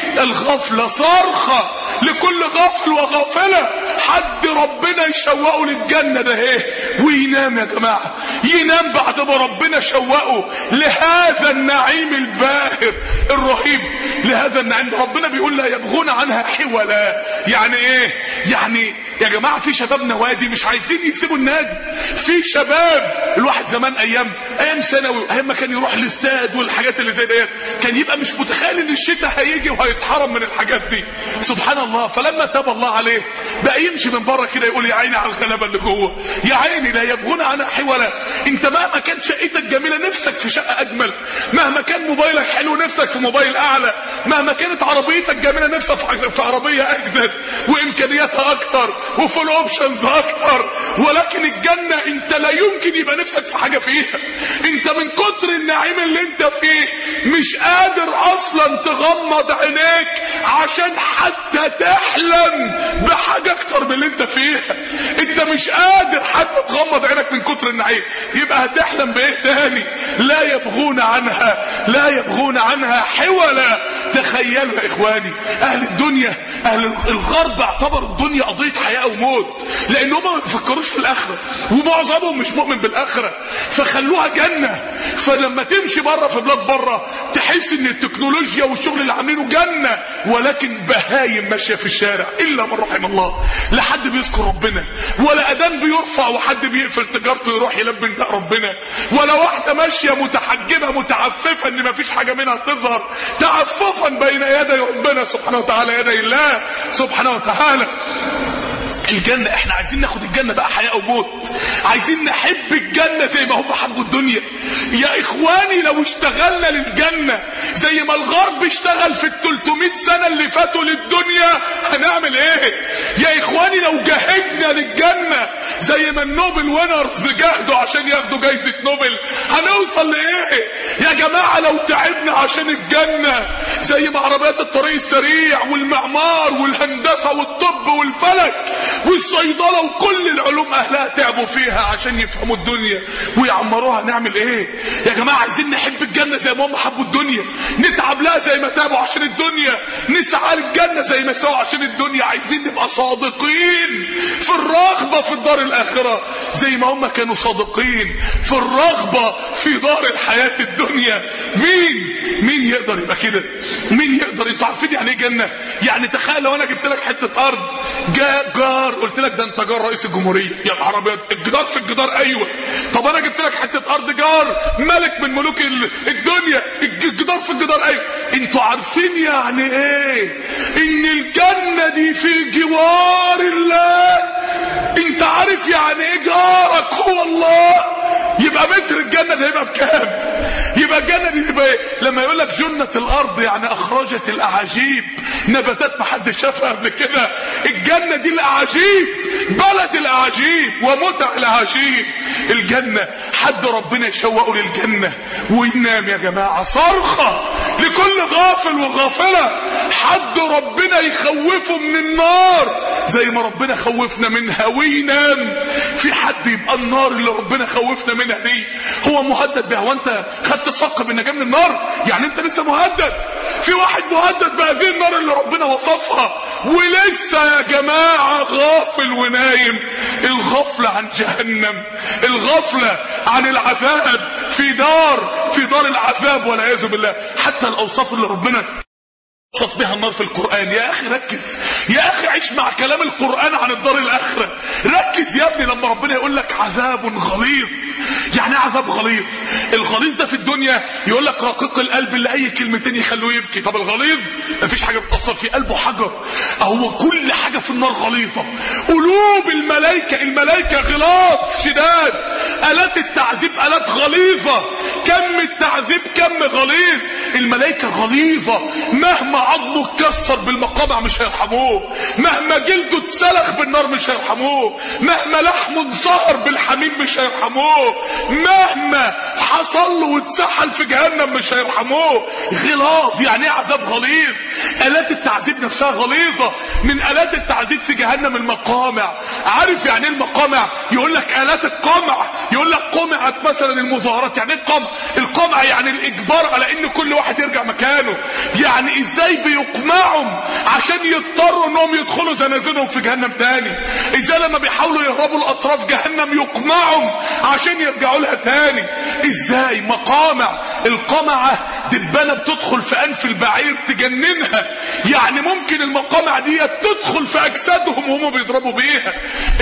الغفلة صارخة لكل غافل وغافلة، حد ربنا يشوقه للجنة ده ايه وينام. يا جماعة ينام بعد ما ربنا شوقه لهذا النعيم الباهر الرهيب، لهذا النعيم. ربنا بيقول لا يبغون عنها حولا. يعني ايه؟ يعني يا جماعة في شباب نوادي مش عايزين يسيبوا النادي. في شباب الواحد زمان ايام ايام ثانوي ايام ما كان يروح الاستاد والحاجات اللي زي ديت كان يبقى مش متخيل ان الشتاء هيجي وهيتحرم من الحاجات دي. سبحان الله. فلما تاب الله عليه بقى يمشي من بره كده يقول يا عيني على الغلابه اللي جوه، يا عيني لا يبغون عنها حولا. انت مهما كانت شقتك جميله نفسك في شقه اجمل، مهما كان موبايلك حلو نفسك في موبايل اعلى، مهما كانت عربيتك جميله نفسك في عربيه اجدد وامكانياتها اكتر وفول اوبشنز اكتر. ولكن الجنه انت لا يمكن يبقى نفسك في حاجه فيها. انت من كتر النعيم اللي انت فيه مش قادر اصلا تغمض عينيك عشان حتى تحلم بحاجة اكتر من اللي انت فيها. انت مش قادر حتى تغمض عينك من كتر النعيم، يبقى هتحلم بايه تاني؟ لا يبغون عنها لا يبغون عنها حولا. تخيلوا يا اخواني اهل الدنيا اهل الغرب اعتبروا الدنيا قضية حياة او موت، لان هم ما بيفكروش في الاخرة ومعظمهم مش مؤمن بالاخرة، فخلوها جنة. فلما تمشي بره في بلاد بره تحس ان التكنولوجيا والشغل اللي عاملينه جنة، ولكن بهايم ماشية في الشارع الا من رحم الله، لا حد بيذكر ربنا، ولا اذان بيرفع وحد بيقفل تجارته يروح يلبي نداء ربنا، ولا واحدة ماشية متحجبة متعففة ان ما فيش حاجة منها تظهر، تعففا بين يدي ربنا سبحانه وتعالى، يدي الله سبحانه وتعالى. الجنة احنا عايزين ناخد الجنة بقى حياة او موت، عايزين نحب الجنة زي ما هم حبوا الدنيا. يا اخواني لو اشتغلنا للجنة زي ما الغرب اشتغل في التلتمائة سنة اللي فاتوا للدنيا هنعمل ايه؟ يا اخواني لو جاهدنا للجنة زي ما النوبل وينرز جاهدوا عشان ياخدوا جايزة نوبل هنوصل لايه؟ يا جماعة لو تعبنا عشان الجنة، زي ما عربيات الطريق السريع والمعمار والهندسة والطب والفلك والصيدلة وكل العلوم اهلها تعبوا فيها عشان يفهموا الدنيا ويعمروها. نعمل ايه يا جماعة؟ عايزين نحب الجنة زي ما هم حبوا الدنيا، نتعب لها زي ما تعبوا عشان الدنيا، نسعى للجنة زي ما سعوا عشان الدنيا. عايزين نبقى صادقين في الرغبة في الدار الاخرة زي ما هم كانوا صادقين في الرغبة في دار الحياة الدنيا. مين مين يقدر يبقى كده؟ مين يقدر؟ انتوا عارفين يعني ايه جنة؟ يعني تخيل لو انا جبت لك حتة ارض جار، قلت لك ده انت جار رئيس الجمهورية، يا نهار ابيض، الجدار في الجدار. ايوه، طب انا جبت لك حتة ارض جار ملك من ملوك الدنيا، الجدار في الجدار. ايوه، انتوا عارفين يعني ايه ان الجنة دي في جوار الله؟ انت عارف يعني ايه جارك هو الله؟ يبقى متر الجنة ده يبقى بكام؟ يبقى الجنة دي تبقى ايه؟ لما يقول لك جنة الارض يعني اخرجت الاعاجيب، نباتات محدش شافها قبل كده. الجنة دي الاعاجيب، بلد الاعاجيب ومتع الاعاجيب. الجنة حد ربنا يشوقه للجنة وينام يا جماعة صرخة لكل غافل وغافلة، حد ربنا يخوفه من النار زي ما ربنا خوفنا منها وينام. في حد يبقى النار اللي ربنا خوفنا منها دي هو مهدد بها؟ وانت خدت صق بالنجاة من النار؟ يعني انت لسه مهدد. في واحد مهدد بهذه النار اللي ربنا وصفها ولسه يا جماعة غافل ونايم. الغفلة عن جهنم، الغفلة عن العذاب في دار في دار العذاب والعياذ بالله. حتى الاوصاف اللي ربنا وصف بها النار في القرآن، يا اخي ركز، يا اخي عيش مع كلام القرآن عن الدار الاخرة. ركز يا ابني لما ربنا يقول لك عذاب غليظ. يعني ايه عذاب غليظ؟ الغليظ ده في الدنيا يقول لك رقيق القلب اللي اي كلمتين يخلوه يبكي. طب الغليظ مفيش حاجة بتأثر فيه، قلبه حجر. هو كل حاجة في النار غليظة. قلوب الملائكة، الملائكة غلاظ شداد، آلات التعذيب آلات غليظة، كم التعذيب كم غليظ. الملائكة غليظة، مهما عظمه اتكسر بالمقامع مش هيرحموه، مهما جلده اتسلخ بالنار مش هيرحموه، مهما لحمه انصهر بالحميم مش هيرحموه، مهما حصل له واتسحل في جهنم مش هيرحموه. غلاظ. يعني ايه عذاب غليظ؟ آلات التعذيب نفسها غليظة. من آلات التعذيب في جهنم المقامع. عارف يعني ايه المقامع؟ يقول لك آلات القمع، يقول لك قمعت مثلا المظاهرات. يعني ايه القمع؟ القمع يعني الاجبار على ان كل واحد يرجع مكانه. يعني ازاي بيقمعهم عشان يضطروا انهم يدخلوا زنازينهم في جهنم تاني؟ ازاي لما بيحاولوا يهربوا الاطراف جهنم يقمعهم عشان يرجعوا لها تاني؟ ازاي؟ مقامع. القمعة دبانة بتدخل في انف البعير تجننها. يعني ممكن المقامع دي تدخل في اجسادهم وهم بيضربوا بيها.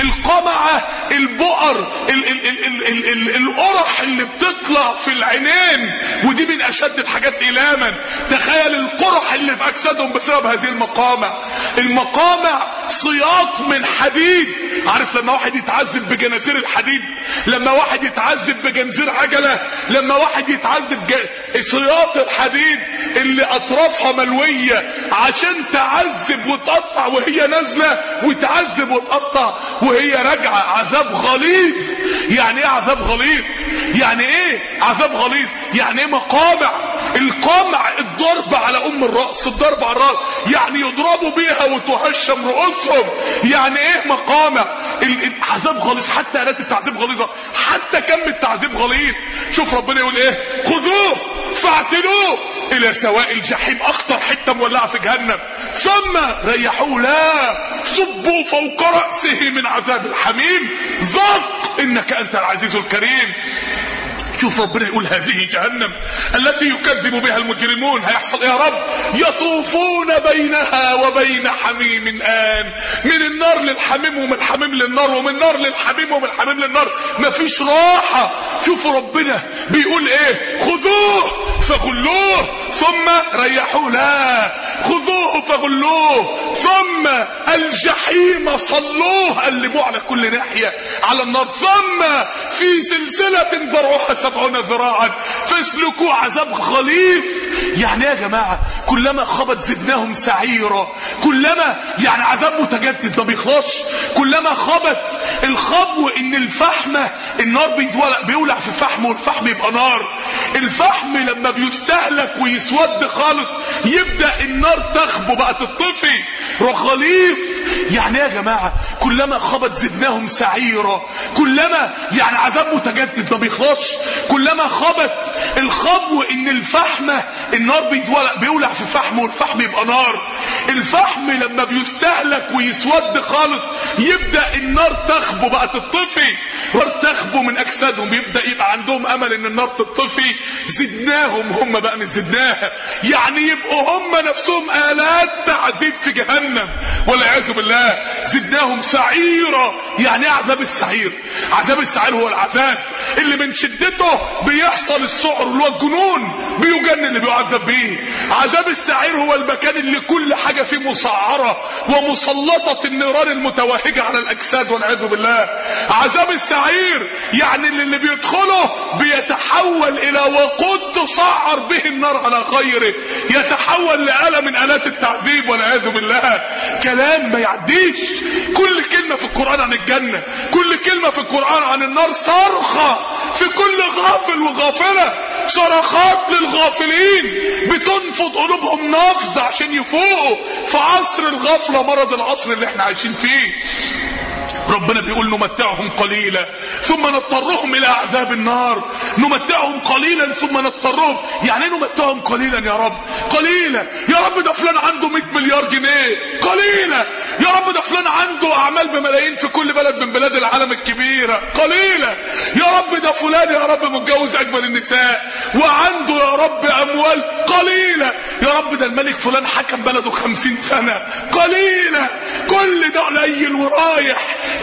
القمعة البؤر، ال ال ال ال ال ال القرح اللي بتطلع في العينين، ودي من اشد الحاجات إلاما. تخيل القرح اللي في اجسادهم بسبب هذه المقامع. المقامع صياط من حديد. عارف لما واحد يتعذب بجنازير الحديد، لما واحد يتعذب بجنزير عجلة، لما واحد يتعذب صياط الحديد اللي اطرافها ملوية عشان تعذب وتقطع وهي نازلة، وتعذب وتقطع وهي راجعة. عذاب غليظ. يعني ايه عذاب غليظ؟ يعني ايه عذاب غليظ؟ يعني ايه مقامع؟ القمع الضرب على ام الرأس، الضرب على الرأس، يعني يضربوا بيها وتهشم رؤوسهم. يعني ايه مقامع؟ العذاب غليظ. حتى آلات التعذيب غليظة، حتى كم التعذيب غليظ. شوف ربنا يقول ايه؟ خذوه فاعتلوه الى سواء الجحيم، اخطر حتة مولعة في جهنم، ثم ريحوه، لا صبوا فوق رأسه من عذاب الحميم، ذق انك انت العزيز الكريم. شوف ربنا يقول هذه جهنم التي يكذب بها المجرمون. هيحصل ايه يا رب؟ يطوفون بينها وبين حميم آن. من النار للحميم ومن الحميم للنار ومن النار للحميم ومن الحميم للنار، مفيش راحة. شوفوا ربنا بيقول ايه؟ خذوه فغلوه ثم ريحوه، لا خذوه فغلوه ثم الجحيم صلوه، قلبوه على كل ناحية على النار، ثم في سلسلة ذرعها سبعون ذراعا فاسلكوه. عذاب غليظ. يعني ايه يا جماعة؟ كلما خبت زدناهم سعيرا، كلما يعني عذاب متجدد ما بيخلصش. كلما خبت، الخبو ان الفحمة النار بيولع, بيولع في فحم والفحم يبقى نار. الفحم لما بيستهلك ويسود خالص يبدأ النار تخبو بقى تطفي رغليف. يعني ايه يا جماعة؟ كلما خبت زدناهم سعيرا، كلما يعني عذاب متجدد ما بيخلصش. كلما خبت، الخبو ان الفحمة النار بيولع, بيولع في فحم والفحم يبقى نار. الفحم لما بيستهلك ويسود خالص يبدأ النار تخبو بقى تطفي، النار تخبو من اجسادهم، يبدأ يبقى عندهم امل ان النار تطفي. زدناهم، هم بقى مش زدناها، يعني يبقوا هم نفسهم آلات تعذيب في جهنم والعياذ بالله. زدناهم سعيرا، يعني ايه عذاب السعير؟ عذاب السعير هو العذاب اللي من شدته بيحصل السعر اللي هو الجنون، بيجن اللي بيعذب بيه. عذاب السعير هو المكان اللي كل حاجة فيه مسعرة ومسلطة النيران المتوهجة على الأجساد والعياذ بالله. عذاب السعير يعني اللي, اللي بيدخله بيتحول إلى وقود تسعر به النار على غيره، يتحول لآلة من آلات التعذيب والعياذ بالله. كلام ما يعديش. كل كلمة في القرآن عن الجنة، كل كلمة في القرآن عن النار صرخة في كل غافل وغافلة، صرخات للغافلين بتنفض قلوبهم نفض عشان يفوقوا في عصر الغفلة، مرض العصر اللي احنا عايشين فيه. ربنا بيقول نمتعهم قليلا ثم نضطرهم الى عذاب النار. نمتعهم قليلا ثم نضطرهم، يعني ايه نمتعهم قليلا يا رب؟ قليلا يا رب ده فلان عنده مئة مليار جنيه، قليلا يا رب ده فلان عنده اعمال بملايين في كل بلد من بلاد العالم الكبيرة، قليلا يا رب ده فلان يا رب متجوز اجمل النساء وعنده يا رب اموال، قليلا يا رب ده الملك فلان حكم بلده خمسين سنة، قليلا. كل ده قليل ورايح.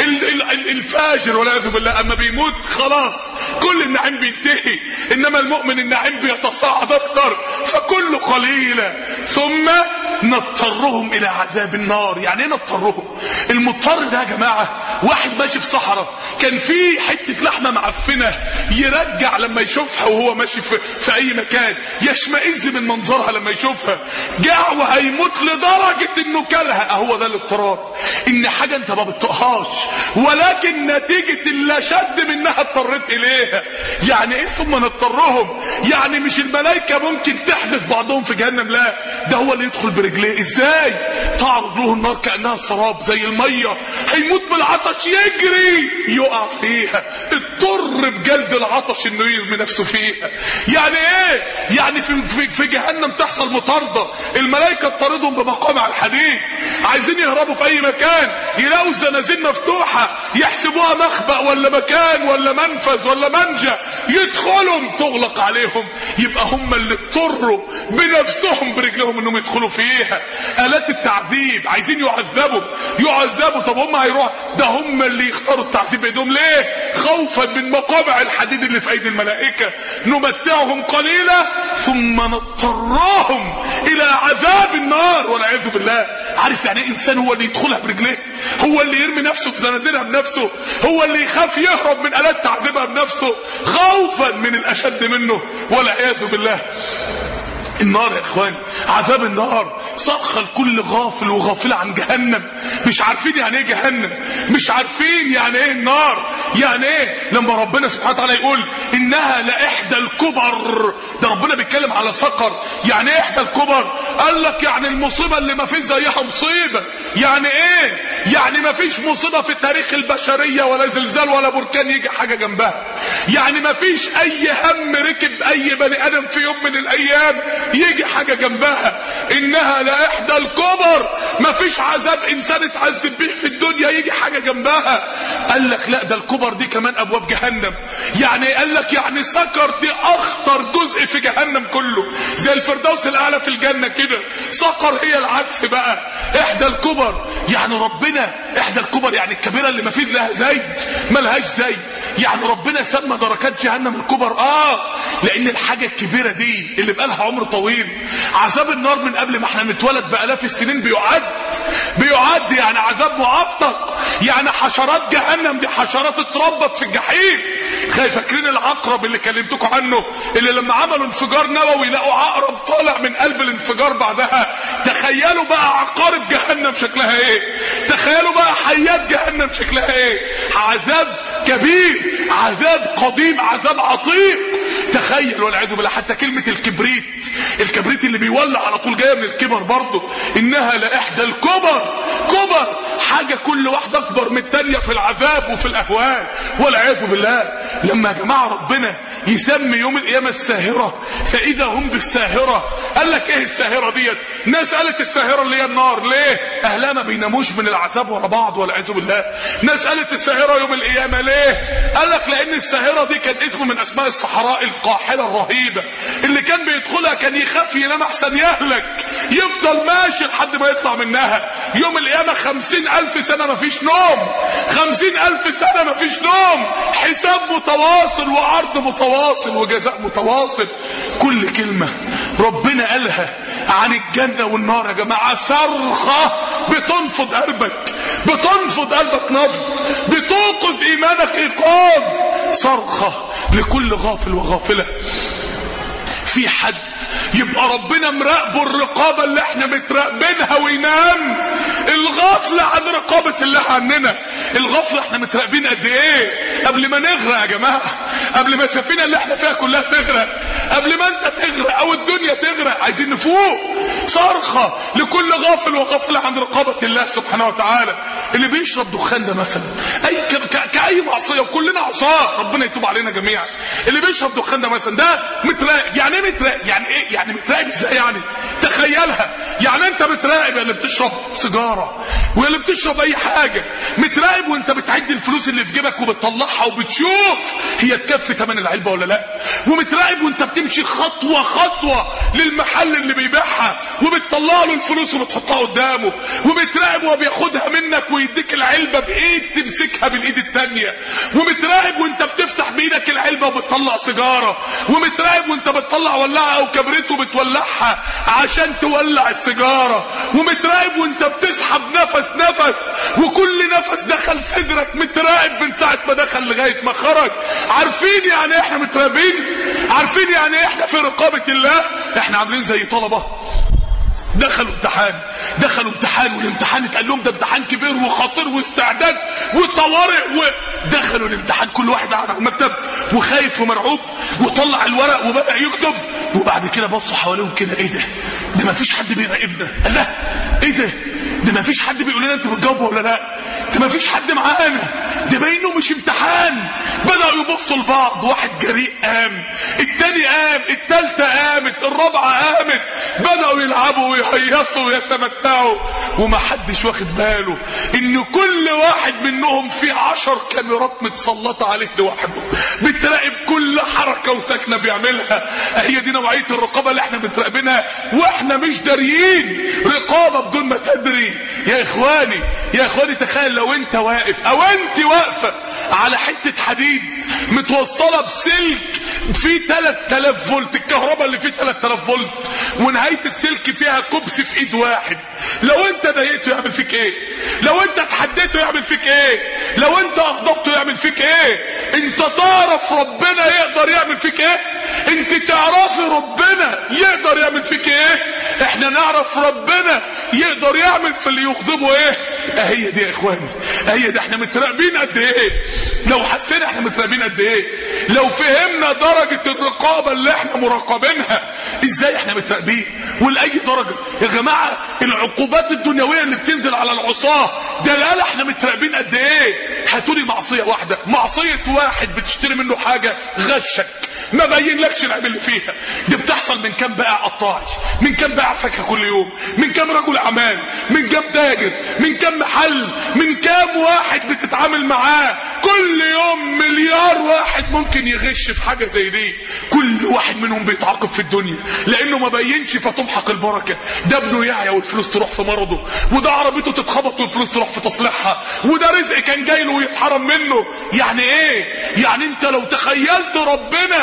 الفاجر والعياذ بالله اما بيموت خلاص كل النعيم بينتهي، انما المؤمن النعيم بيتصاعد اكتر، فكل قليلا ثم نضطرهم الى عذاب النار. يعني ايه نضطرهم؟ المضطر ده يا جماعه واحد ماشي في صحراء كان في حته لحمه معفنه، يرجع لما يشوفها وهو ماشي في, في اي مكان، يشمئز من منظرها لما يشوفها، جاع وهيموت لدرجه انه كلها. اهو ده الاضطرار، ان حاجه انت ما بتطقهاش ولكن نتيجه اللي شد منها اضطريت اليها. يعني ايه ثم نضطرهم؟ يعني مش الملائكه ممكن تحدث بعضهم في جهنم، لا ده هو اللي يدخل برجليه. ازاي؟ تعرض له النار كانها سراب زي الميه، هيموت بالعطش يجري يقع فيها، اضطر بجلد العطش انه يرمي نفسه فيها. يعني ايه؟ يعني في, في, في جهنم تحصل مطارده، الملائكه تطاردهم بمقامع الحديد، عايزين يهربوا في اي مكان يلاقوا الزنازين مفتوحه يحسبوها مخبأ ولا مكان ولا منفذ ولا منجا، يدخلهم تغلق عليهم، يبقى هم اللي اضطروا بنفسهم برجلهم انهم يدخلوا فيها. آلات التعذيب، عايزين يعذبوا يعذبوا طب هم هيروحوا؟ ده هم اللي يختاروا التعذيب بايدهم. ليه؟ خوفا من مقامع الحديد اللي في ايدي الملائكه. نمتعهم قليلا ثم نضطرهم الى عذاب النار والعياذ بالله. عارف يعني ايه انسان هو اللي يدخلها برجليه؟ هو اللي يرمي نفسه في زنازينها بنفسه، هو اللي يخاف يهرب من آلات تعذيبها بنفسه خوفا من الاشد منه والعياذ بالله. النار يا اخوان، عذاب النار صرخة لكل غافل وغافلة عن جهنم، مش عارفين يعني ايه جهنم، مش عارفين يعني ايه النار. يعني ايه لما ربنا سبحانه وتعالى يقول انها لاحدى الكبر؟ ده ربنا بيتكلم على سقر. يعني ايه احدى الكبر؟ قال لك يعني المصيبة اللي ما فيش زيها مصيبة. يعني ايه؟ يعني ما فيش مصيبة في تاريخ البشرية ولا زلزال ولا بركان يجي حاجة جنبها. يعني ما فيش اي هم ركب اي بني ادم في يوم من الايام يجي حاجة جنبها. انها لاحدى الكبر، ما فيش عذاب انسان اتعذب به في الدنيا يجي حاجة جنبها. قال لك لا، ده الكبر دي كمان ابواب جهنم. يعني قال لك يعني سكر دي اخطر جزء في جهنم كله، زي الفردوس الاعلى في الجنة كده. سكر هي العكس بقى، احدى الكبر. يعني ربنا احدى الكبر يعني الكبيرة اللي ما فيه لها زي ما لهاش زي. يعني ربنا سمى دركات جهنم الكبر، اه لان الحاجة الكبيرة دي اللي بقى لها عمر طويل. عذاب النار من قبل ما احنا نتولد بآلاف السنين بيعد بيعد يعني عذاب معطق. يعني حشرات جهنم دي حشرات اتربت في الجحيم. فاكرين العقرب اللي كلمتكم عنه، اللي لما عملوا انفجار نووي لقوا عقرب طالع من قلب الانفجار بعدها؟ تخيلوا بقى عقارب جهنم شكلها ايه، تخيلوا بقى حيات جهنم شكلها ايه. عذاب كبير، عذاب قديم، عذاب عتيق. تخيل والعياذ بالله. حتى كلمة الكبريت، الكبريت اللي بيولع على طول جاية من الكبر برضه. انها لإحدى الكبر، كبر حاجة كل واحدة اكبر من التانية في العذاب وفي الاهوال والعياذ بالله. لما يا جماعة ربنا يسمي يوم القيامة الساهرة فاذا هم بالساهرة، قال لك ايه الساهرة ديت؟ ناس قالت الساهرة اللي هي النار. ليه؟ اهلها ما بيناموش من العذاب ورا بعض والعياذ بالله. ناس قالت الساهرة يوم القيامة. ليه؟ قال لك لان الساهرة دي كان اسم من اسماء الصحراء القاحلة الرهيبة، اللي كان بيدخلها كان يخاف ينام احسن يهلك، يفضل ماشي لحد ما يطلع منها. يوم القيامة خمسين الف سنة ما فيش نوم، خمسين الف سنة ما فيش نوم، حساب متواصل وعرض متواصل وجزاء متواصل. كل كلمة ربنا قالها عن الجنة والنار يا جماعة صرخة بتنفض قلبك، بتنفض قلبك نفض، بتوقظ ايمانك ايقاظ. صرخة لكل غافل وغافلة. في حد يبقى ربنا مراقبه الرقابة اللي احنا متراقبينها وينام؟ الغفلة عن رقابة الله عننا. الغفلة احنا متراقبين قد ايه قبل ما نغرق يا جماعة، قبل ما السفينة اللي احنا فيها كلها تغرق، قبل ما انت تغرق او الدنيا تغرق. عايزين نفوق. صرخة لكل غافل وغفلة عن رقابة الله سبحانه وتعالى. اللي بيشرب دخان ده مثلا، اي كأي معصية، وكلنا عصاة ربنا يتوب علينا جميعا. اللي بيشرب دخان ده مثلا ده متراقب. يعني ايه متراقب؟ يعني ايه يعني متراقب ازاي يعني؟ تخيلها. يعني انت متراقب اللي بتشرب سيجاره واللي بتشرب اي حاجه، متراقب وانت بتعد الفلوس اللي في جيبك وبتطلعها وبتشوف هي تكفي ثمن العلبه ولا لا، ومتراقب وانت بتمشي خطوه خطوه للمحل اللي بيبيعها وبتطلع له الفلوس وبتحطها قدامه، ومتراقب وهو بياخدها منك ويديك العلبه بايد تمسكها بالايد الثانيه، ومتراقب وانت بتفتح بايدك العلبه وبتطلع سيجاره، ومتراقب وانت بتطلع ولاعه او كبريت وبتولعها عشان تولع السيجاره، ومتراقب وانت بتسحب نفس نفس وكل نفس دخل صدرك متراقب من ساعه ما دخل لغايه ما خرج. عارفين يعني ايه احنا متراقبين؟ عارفين يعني ايه احنا في رقابه الله؟ احنا عاملين زي طلبه دخلوا امتحان، دخلوا امتحان والامتحان اتقال لهم ده امتحان كبير وخطير واستعداد وطوارئ، ودخلوا الامتحان كل واحد قاعد على المكتب وخايف ومرعوب وطلع الورق وبدأ يكتب، وبعد كده بصوا حواليهم كده، ايه ده؟ ده ما فيش حد بيراقبنا. قال لا ايه ده؟ ده ما فيش حد بيقول لنا انت بتجاوبوا ولا لا؟ ده ما فيش حد معانا، ده باينه مش امتحان. بدأوا يبصوا لبعض، واحد جريء قام، التاني قام، التالتة قامت، الرابعة قامت، بدأوا يلعبوا ويهيصوا ويتمتعوا، وما حدش واخد باله ان كل واحد منهم في عشر كاميرات متسلطة عليه لوحده بتراقب كل حركة وسكنة بيعملها. هي دي نوعية الرقابة اللي احنا بنتراقبينها واحنا مش داريين. رقابة بدون ما تدري. يا اخواني يا اخواني تخيل لو انت واقف او انت واقفة على حتة حديد متوصلة بسلك فيه ثلاثة آلاف فولت، الكهرباء اللي فيه ثلاثة آلاف فولت، ونهاية السلك فيها كبس في ايد واحد. لو انت ضايقته يعمل فيك ايه؟ لو انت اتحديته يعمل فيك ايه؟ لو انت اغضبته يعمل فيك ايه؟ انت تعرف ربنا يقدر يعمل فيك ايه؟ انت تعرفي ربنا يقدر يعمل فيك ايه؟ احنا نعرف ربنا يقدر يعمل في اللي يغضبه ايه؟ اهي دي يا اخواني، اهي دي. احنا متراقبين قد ايه؟ لو حسينا احنا متراقبين قد ايه، لو فهمنا درجة الرقابة اللي احنا مراقبينها ازاي احنا متراقبين ولاي درجة. يا جماعة العقوبات الدنيوية اللي بتنزل على العصاة دلالة احنا متراقبين قد ايه. هاتولي معصية واحدة، معصية واحد بتشتري منه حاجة غشك ما بين لكش العيب اللي فيها، دي بتحصل من كام بائع قطاعي، من كام بائع فاكهة كل يوم، من كام رجل اعمال، من كام تاجر، من كام محل، من كام واحد بتتعامل معاه كل يوم. مليار واحد ممكن يغش في حاجة زي دي. كل واحد منهم بيتعاقب في الدنيا لانه ما بينش فتمحق البركة. ده ابنه يعيا والفلوس تروح في مرضه، وده عربيته تتخبط والفلوس تروح في تصليحها، وده رزق كان جاي له ويتحرم منه. يعني ايه؟ يعني انت لو تخيلت ربنا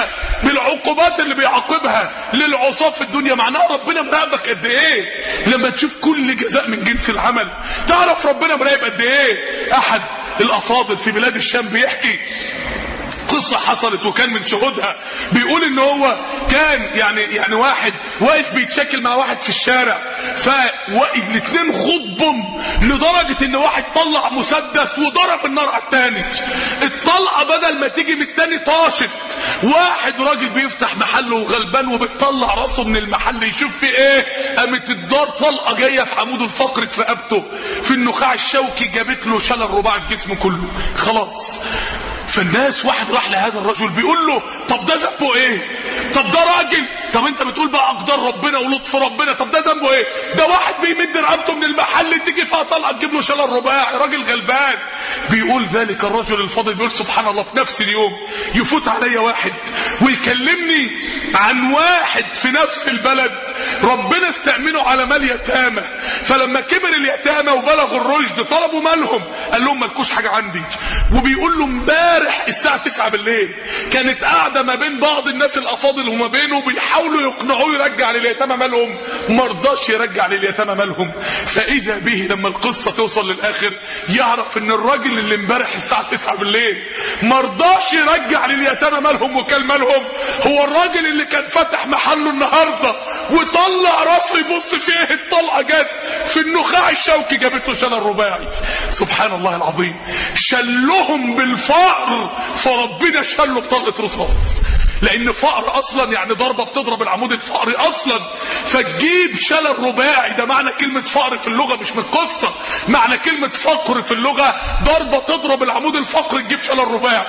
بالعقوبات اللي بيعاقبها للعصاة في الدنيا، معناها ربنا مراقبك قد ايه. لما تشوف كل جزاء من جنس العمل تعرف ربنا مراقب قد ايه. احد الافاضل في بلاد الشام بيحكي قصة حصلت وكان من شهودها، بيقول ان هو كان يعني يعني واحد واقف بيتشاكل مع واحد في الشارع، فواقف الاتنين خضهم لدرجة ان واحد طلع مسدس وضرب النار على التاني. الطلقة بدل ما تيجي من التاني طاشت. واحد راجل بيفتح محله وغلبان وبتطلع راسه من المحل يشوف في ايه، قامت الدار طلقة جاية في عموده الفقري في رقبته في النخاع الشوكي، جابت له شلل رباعي في جسمه كله خلاص. فالناس واحد راح لهذا الرجل بيقول له طب ده ذنبه ايه؟ طب ده راجل، طب انت بتقول بقى اقدار ربنا ولطف ربنا، طب ده ذنبه ايه؟ ده واحد بيمد رقبته من المحل تيجي فيها طلقه تجيب له شلل رباعي، راجل غلبان. بيقول ذلك الرجل الفاضل بيقول سبحان الله، في نفس اليوم يفوت عليا واحد ويكلمني عن واحد في نفس البلد ربنا استأمنه على مال يتامى، فلما كبر اليتامى وبلغوا الرشد طلبوا مالهم، قال لهم مالكوش حاجه عندي. وبيقول له امبارح الساعه تسعة بالليل كانت قاعده ما بين بعض الناس الافاضل وما بينه بيحاولوا يقنعوه يرجع لليتامى مالهم، ما رضاش يرجع لليتامى مالهم. فاذا به لما القصه توصل للاخر يعرف ان الراجل اللي امبارح الساعه تسعة بالليل ما رضاش يرجع لليتامى مالهم وكل مالهم هو الراجل اللي كان فاتح محله النهارده وطلع راسه يبص فيه الطلقه جت في النخاع الشوكي جابت له شلل رباعي. سبحان الله العظيم، شلهم بالفقر فربنا شله بطلقه رصاص، لان فقر اصلا يعني ضربه بتضرب العمود الفقري اصلا، فتجيب شلل رباعي. ده معنى كلمه فقر في اللغه مش من القصه، معنى كلمه فقر في اللغه ضربه تضرب العمود الفقري تجيب شلل رباعي.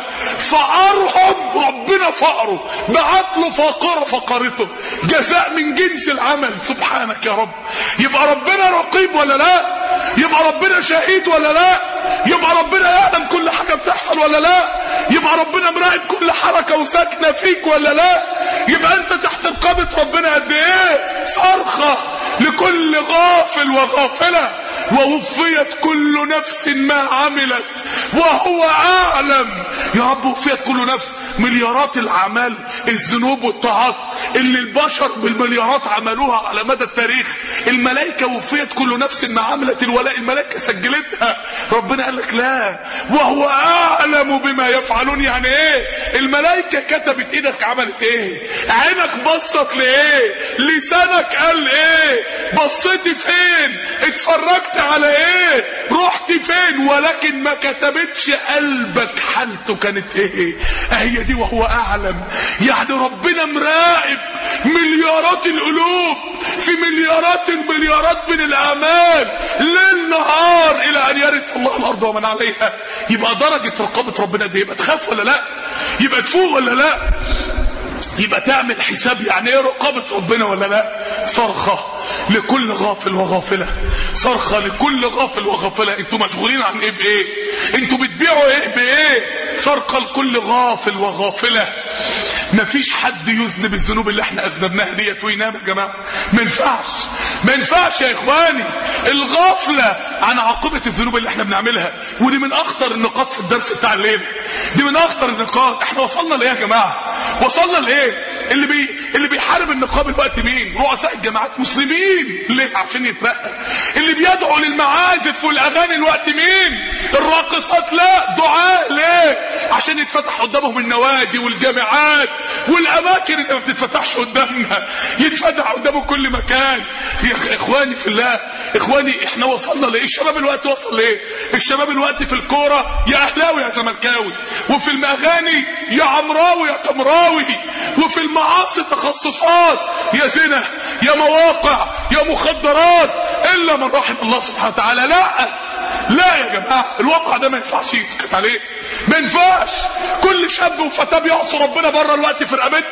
فقرهم ربنا فقره بعت له فقره فقرته، جزاء من جنس العمل. سبحانك يا رب. يبقى ربنا رقيب ولا لا؟ يبقى ربنا شهيد ولا لا؟ يبقى ربنا يعلم كل حاجه بتحصل ولا لا؟ يبقى ربنا مراقب كل حركه وساكنه فيك ولا لا؟ يبقى انت تحت رقابه ربنا قد ايه؟ صرخه لكل غافل وغافله، ووفيت كل نفس ما عملت وهو اعلم. يا رب وفيت كل نفس، مليارات الاعمال الذنوب والطاعات اللي البشر بالمليارات عملوها على مدى التاريخ، الملائكه وفيت كل نفس ما عملت، الولاء الملائكه سجلتها. ربنا قال لك لا وهو اعلم بما يفعلون. يعني ايه؟ الملائكه كتبت ايدك عملت ايه، عينك بصت لايه، لسانك قال ايه، بصيتي فين، اتفرجت على ايه، رحت فين، ولكن ما كتبتش قلبك حالته كانت ايه. هي دي وهو اعلم. يعني ربنا مراقب مليارات القلوب في مليارات المليارات من الاعمال ليل نهار الى ان يرث الله الارض ومن عليها. يبقى درجه رقابه ربنا دي، يبقى تخاف ولا لا؟ يبقى تفوق ولا لا؟ يبقى تعمل حساب يعني ايه رقابة ربنا ولا لا؟ صرخة لكل غافل وغافلة، صرخة لكل غافل وغافلة. انتوا مشغولين عن ايه بايه؟ انتوا بتبيعوا ايه بايه؟ صرخة لكل غافل وغافلة. مفيش حد يذنب الذنوب اللي احنا اذنبناها ديت وينام يا جماعه، ما ينفعش ما ينفعش يا اخواني. الغفله عن عاقبه الذنوب اللي احنا بنعملها، ودي من اخطر النقاط في الدرس بتاع الليله. دي من اخطر النقاط. احنا وصلنا لايه يا جماعه؟ وصلنا لايه؟ اللي بي اللي بيحارب النقاب الوقت مين؟ رؤساء الجماعات مسلمين. ليه؟ عشان يترقى. اللي بيدعوا للمعازف والاغاني الوقت مين؟ الراقصات. لا، دعاء. ليه؟ عشان يتفتح قدامهم النوادي والجامعات والاماكن اللي ما بتتفتحش قدامنا، يتفتح قدامه كل مكان. يا اخواني في الله، اخواني احنا وصلنا لايه؟ الشباب الوقت وصل لايه؟ الشباب الوقت في الكوره يا اهلاوي يا زملكاوي، وفي الاغاني يا عمراوي يا تمراوي، وفي المعاصي تخصصات، يا زنا يا مواقع يا مخدرات، الا من رحم الله سبحانه وتعالى. لا لا يا جماعه، الواقع ده ما ينفعش يسكت عليه، ما ينفعش. كل شاب وفتاه بيعصوا ربنا بره الوقت في رقبتنا،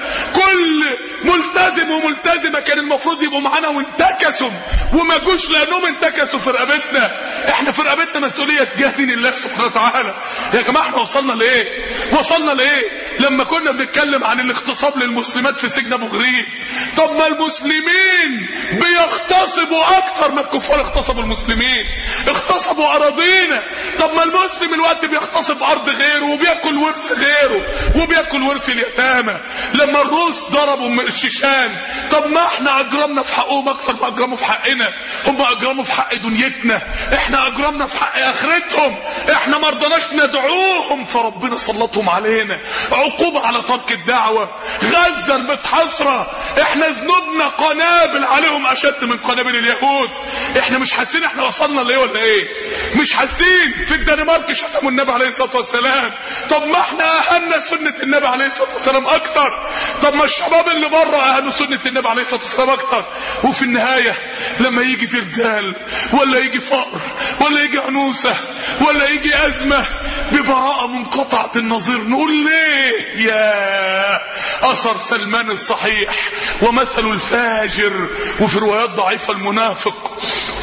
كل ملتزم وملتزمة كان المفروض يبقوا معانا وانتكسوا وما جوش لانهم انتكسوا في رقبتنا. احنا في رقبتنا مسؤولية تجاه دين الله سبحانه وتعالى. يا جماعة احنا وصلنا لايه؟ وصلنا لايه؟ لما كنا بنتكلم عن الاغتصاب للمسلمات في سجن ابو غريب، طب ما المسلمين بيغتصبوا اكتر ما الكفار اغتصبوا المسلمين، اغتصبوا اراضينا. طب ما المسلم الوقت بيغتصب ارض غيره وبياكل ورث غيره وبياكل ورث اليتامى. لما الروس ضربوا الشيشان، طب ما احنا اجرمنا في حقهم اكتر ما اجرموا في حقنا. هم اجرموا في حق دنيتنا، احنا اجرمنا في حق اخرتهم. احنا ما رضناش ندعوهم فربنا سلطهم علينا عقوبة على ترك الدعوة. غزة المتحصرة احنا ذنوبنا قنابل عليهم اشد من قنابل اليهود. احنا مش حاسين احنا وصلنا ليه ولا ايه؟ مش حاسين. في الدنمارك شتموا النبي عليه الصلاة والسلام، طب ما احنا اهلنا سنة النبي عليه الصلاة والسلام اكتر. طب ما الشباب اللي بره اهلوا سنة النبي عليه الصلاة والسلام اكتر. وفي النهاية لما يجي زلزال ولا يجي فقر ولا يجي عنوسة ولا يجي ازمة ببراءة منقطعة النظير نقول ليه؟ يا اثر سلمان الصحيح ومثل الفاجر، وفي روايات ضعيفة المنافق،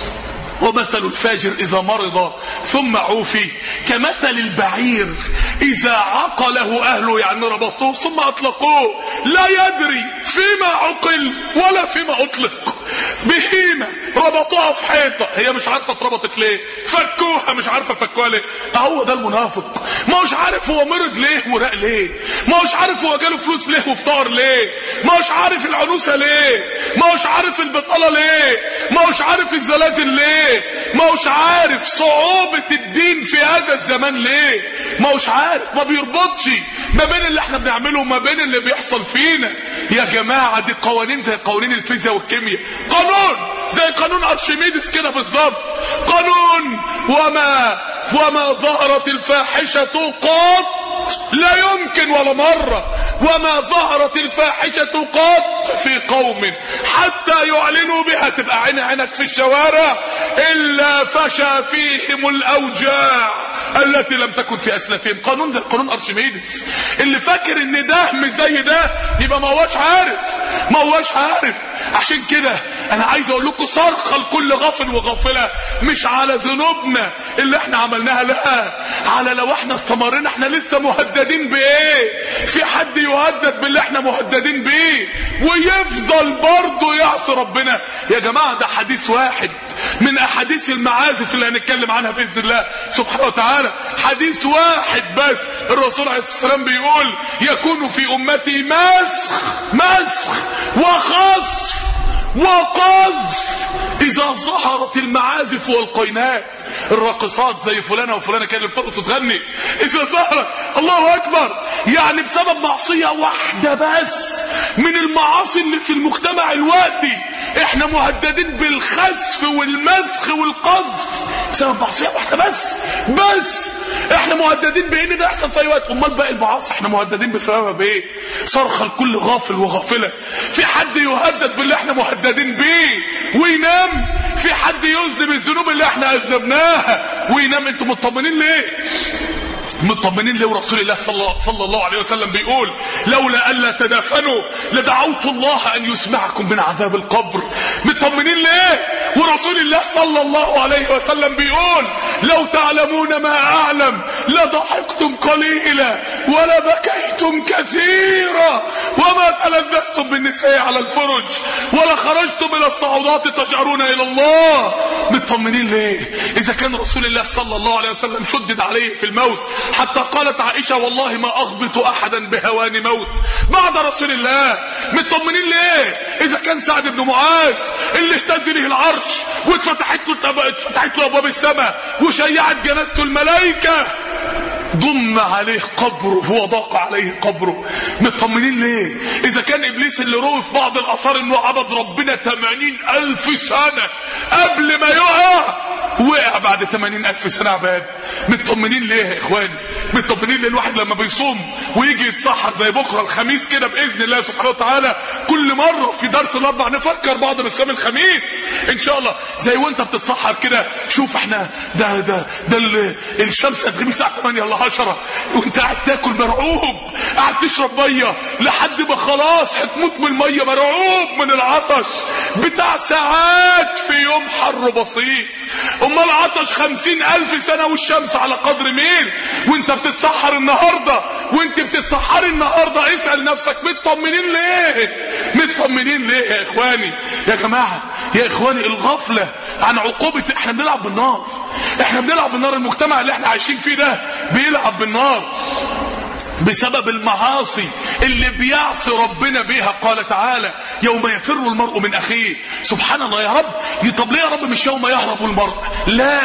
ومثل الفاجر إذا مرض ثم عوفي كمثل البعير إذا عقله أهله، يعني ربطوه ثم أطلقوه لا يدري فيما عقل ولا فيما أطلق. بهيمة ربطوها في حيطة، هي مش عارفة اتربطت ليه، فكوها مش عارفة فكوها ليه. اهو ده المنافق، ما هوش عارف هو مرض ليه وراق ليه، ما هوش عارف هو جاله فلوس ليه وافتقر ليه، ما هوش عارف العنوسة ليه، ما هوش عارف البطالة ليه، ما هوش عارف الزلازل ليه، ما هوش عارف صعوبة الدين في هذا الزمان ليه، ما هوش عارف، ما بيربطش ما بين اللي احنا بنعمله وما بين اللي بيحصل فينا. يا جماعة دي قوانين زي قوانين الفيزياء والكيمياء، قانون زي قانون ارشميدس كده بالظبط. قانون وما وما ظهرت الفاحشة قط، لا يمكن ولا مرة، وما ظهرت الفاحشة قط في قوم حتى يعلنوا بها، تبقى عين عينك في الشوارع، إلا فشى فيهم الأوجاع التي لم تكن في أسلافهم. قانون زي قانون أرشميدس. اللي فاكر ان ده مش زي ده يبقى ما هواش عارف، ما هواش عارف. عشان كده انا عايز اقول لكم صرخة لكل غافل وغافلة، مش على ذنوبنا اللي احنا عملناها، لا، على لو احنا استمرنا احنا لسه مهددين بايه. في حد يهدد باللي احنا مهددين بيه ويفضل برضه يعصي ربنا؟ يا جماعة ده حديث واحد من احاديث المعازف اللي هنتكلم عنها باذن الله سبحانه وتعالى، حديث واحد بس. الرسول عليه الصلاة والسلام بيقول يكون في امتي مسخ مسخ وخصف وقذف اذا ظهرت المعازف والقينات. الراقصات زي فلانة وفلانة كانت بترقص وتغني، اذا ظهرت الله اكبر، يعني بسبب معصية واحدة بس من المعاصي اللي في المجتمع الوقتي احنا مهددين بالخسف والمسخ والقذف بسبب معصية واحدة بس بس احنا مهددين بان ده يحصل في اي وقت. امال باقي المعاصي احنا مهددين بسببها بايه؟ صرخة لكل غافل وغافلة. في حد يهدد باللي احنا مهددين بيه وينام؟ في حد يذنب الذنوب اللي احنا اذنبناها وينام؟ انتم مطمنين ليه؟ مطمنين ليه؟ ورسول الله صلى الله عليه وسلم بيقول لولا ألا تدافنوا لدعوت الله أن يسمعكم من عذاب القبر. مطمنين ليه؟ ورسول الله صلى الله عليه وسلم بيقول لو تعلمون ما أعلم لضحكتم قليلا ولا بكيتم كثيرا وما تلذذتم بالنساء على الفرج ولا خرجتم إلى الصعودات تجأرون إلى الله. مطمنين ليه؟ إذا كان رسول الله صلى الله عليه وسلم شدد عليه في الموت حتى قالت عائشة والله ما أغبط أحدا بهوان موت بعد رسول الله. مطمنين ليه؟ إذا كان سعد بن معاذ اللي اهتز به العرش واتفتحت له اتفتحت له أبواب السماء وشيعت جنازته الملائكة ضم عليه قبره وضاق عليه قبره. مطمنين ليه؟ إذا كان إبليس اللي روى في بعض الآثار إنه عبد ربنا ثمانين ألف سنة قبل ما يقع وقع بعد ثمانين ألف سنة عباد. مطمنين ليه يا اخواني؟ مطمنين ليه؟ الواحد لما بيصوم ويجي يتسحر زي بكره الخميس كده باذن الله سبحانه وتعالى، كل مره في درس الاربع نفكر بعض بصيام الخميس ان شاء الله. زي وانت بتتسحر كده، شوف احنا ده ده ده الشمس هتغيب الساعه ثمانية ولا عشرة، وانت قاعد تاكل مرعوب، قاعد تشرب ميه لحد ما خلاص هتموت من الميه، مرعوب من العطش بتاع ساعات في يوم حر بسيط. امال عطش خمسين الف سنه والشمس على قدر مين؟ وانت بتتسحر النهارده، وانت بتتسحر النهارده اسال نفسك مطمنين ليه؟ مطمنين ليه يا اخواني؟ يا جماعه يا اخواني، الغفله عن عقوبه، احنا بنلعب بالنار، احنا بنلعب بالنار. المجتمع اللي احنا عايشين فيه ده بيلعب بالنار بسبب المعاصي اللي بيعصي ربنا بيها. قال تعالى يوم يفر المرء من اخيه. سبحان الله يا رب، طب ليه يا رب مش يوم يهرب المرء؟ لا،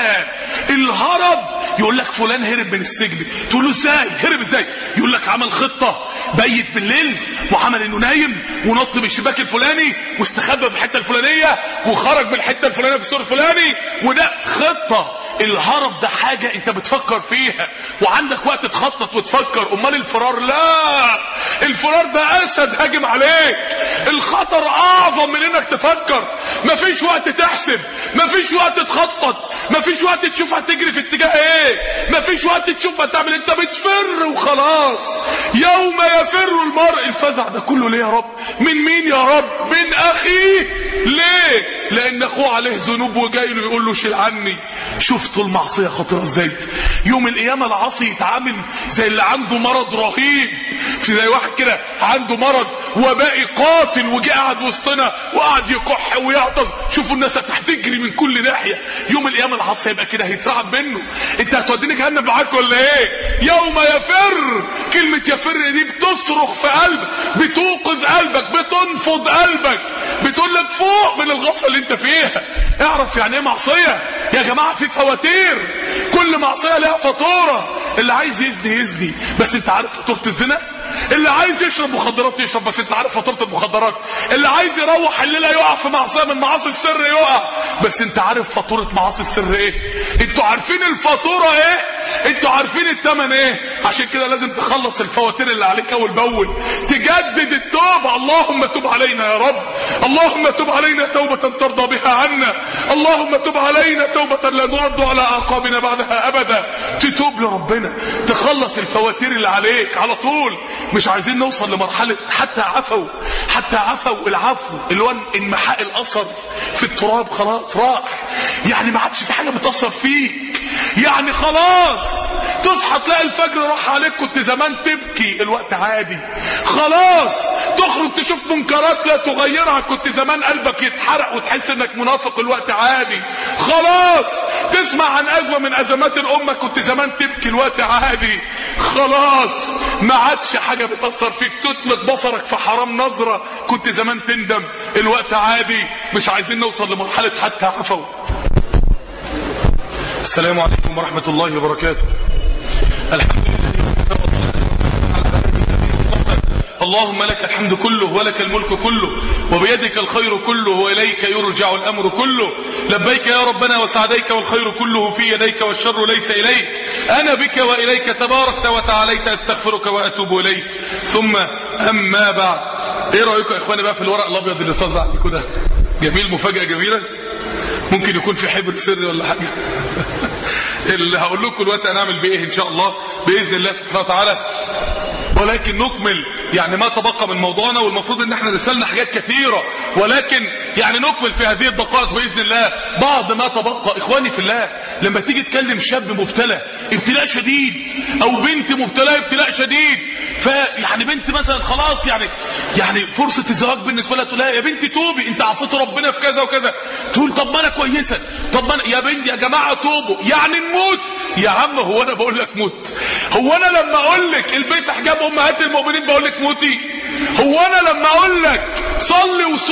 الهرب يقول لك فلان هرب من السجن، تقول له ازاي هرب؟ ازاي؟ يقول لك عمل خطه، بيت بالليل وعمل انه نايم ونط من الشباك الفلاني واستخبى في الحته الفلانيه وخرج من الحته الفلانيه في السور الفلاني، وده خطه. الهرب ده حاجة انت بتفكر فيها وعندك وقت تخطط وتفكر. امال الفرار لا، الفرار ده اسد هاجم عليك. الخطر اعظم من انك تفكر. مفيش وقت تحسب، مفيش وقت تخطط، مفيش وقت تشوف هتجري في اتجاه ايه، مفيش وقت تشوف هتعمل، انت بتفر وخلاص. يوم يفر المرء، الفزع ده كله ليه يا رب؟ من مين يا رب؟ من اخيه. ليه؟ لان اخوه عليه ذنوب وجاي له يقول له شيل عني. شفتوا المعصيه خطيره ازاي؟ يوم القيامه العاصي يتعامل زي اللي عنده مرض رهيب، في زي واحد كده عنده مرض وبائي قاتل وجي قاعد وسطنا وقعد يكح ويعطس. شوفوا الناس هتجري من كل ناحيه. يوم القيامه العاصي هيبقى كده، هيترعب منه. انت هتوديني جهنم معاك ولا ايه؟ يوم يفر، كلمه يفر دي بتصرخ في قلبك، بتوقظ قلبك، بتنفض قلبك، بتقول لك فوق من الغفله اللي انت فيها. اعرف يعني ايه معصيه يا جماعه. في فواتير، كل معصيه لها فاتوره. اللي عايز يزني يزني، بس انت عارف فاتوره الزنا؟ اللي عايز يشرب مخدرات يشرب، بس انت عارف فاتوره المخدرات؟ اللي عايز يروح الليله يقع في معصيه من معاصي السر يقع، بس انت عارف فاتوره معاصي السر ايه؟ انتوا عارفين الفاتوره ايه؟ انتوا عارفين الثمن ايه؟ عشان كده لازم تخلص الفواتير اللي عليك اول باول، تجدد التوبه. اللهم تب علينا يا رب، اللهم تب علينا توبه ترضى بها عنا، اللهم تب علينا توبه لا نرد على اعقابنا بعدها ابدا. تتوب لربنا، تخلص الفواتير اللي عليك على طول. مش عايزين نوصل لمرحله حتى عفوا، حتى عفوا. العفو اللي هو انمحاء الاثر في التراب، خلاص راح، يعني ما عادش في حاجه بتاثر فيك، يعني خلاص تصحى تلاقي الفجر راح عليك، كنت زمان تبكي الوقت عادي. خلاص تخرج تشوف منكرات لا تغيرها، كنت زمان قلبك يتحرق وتحس انك منافق الوقت عادي. خلاص تسمع عن ازمه من ازمات الامه، كنت زمان تبكي الوقت عادي. خلاص ما عادش حاجه بتاثر فيك، تطلق بصرك في حرام نظره، كنت زمان تندم الوقت عادي. مش عايزين نوصل لمرحله حتى عفوا. السلام عليكم ورحمة الله وبركاته. الحمد لله، اللهم لك الحمد كله ولك الملك كله وبيدك الخير كله وإليك يرجع الأمر كله. لبيك يا ربنا وسعديك والخير كله في يديك والشر ليس إليك. أنا بك وإليك تباركت وتعاليت، أستغفرك وأتوب إليك. ثم أما بعد، إيه رأيكم يا إخواني بقى في الورق الأبيض اللي طزع كده؟ جميل، مفاجأة جميلة. ممكن يكون في حبر سري ولا حاجة. اللي هقول لكم دلوقتي هنعمل بايه ان شاء الله باذن الله سبحانه وتعالى. ولكن نكمل يعني ما تبقى من موضوعنا، والمفروض ان احنا رسلنا حاجات كثيرة، ولكن يعني نكمل في هذه الدقائق باذن الله بعض ما تبقى. اخواني في الله، لما تيجي تكلم شاب مبتلى ابتلاء شديد او بنت مبتلى ابتلاء شديد، فيعني بنت مثلا خلاص يعني يعني فرصة الزواج بالنسبة لها، تقول لها يا بنتي توبي، انت عصيت ربنا في كذا وكذا. تقول طب ما انا كويسة، طب ما أنا يا بنتي يا جماعة توبوا، يعني نموت يا عم. هو انا بقول لك موت؟ هو انا لما اقول لك البسي حجاب امهات المؤمنين بقول لك موتي؟ هو انا لما اقول لك صلي وصوم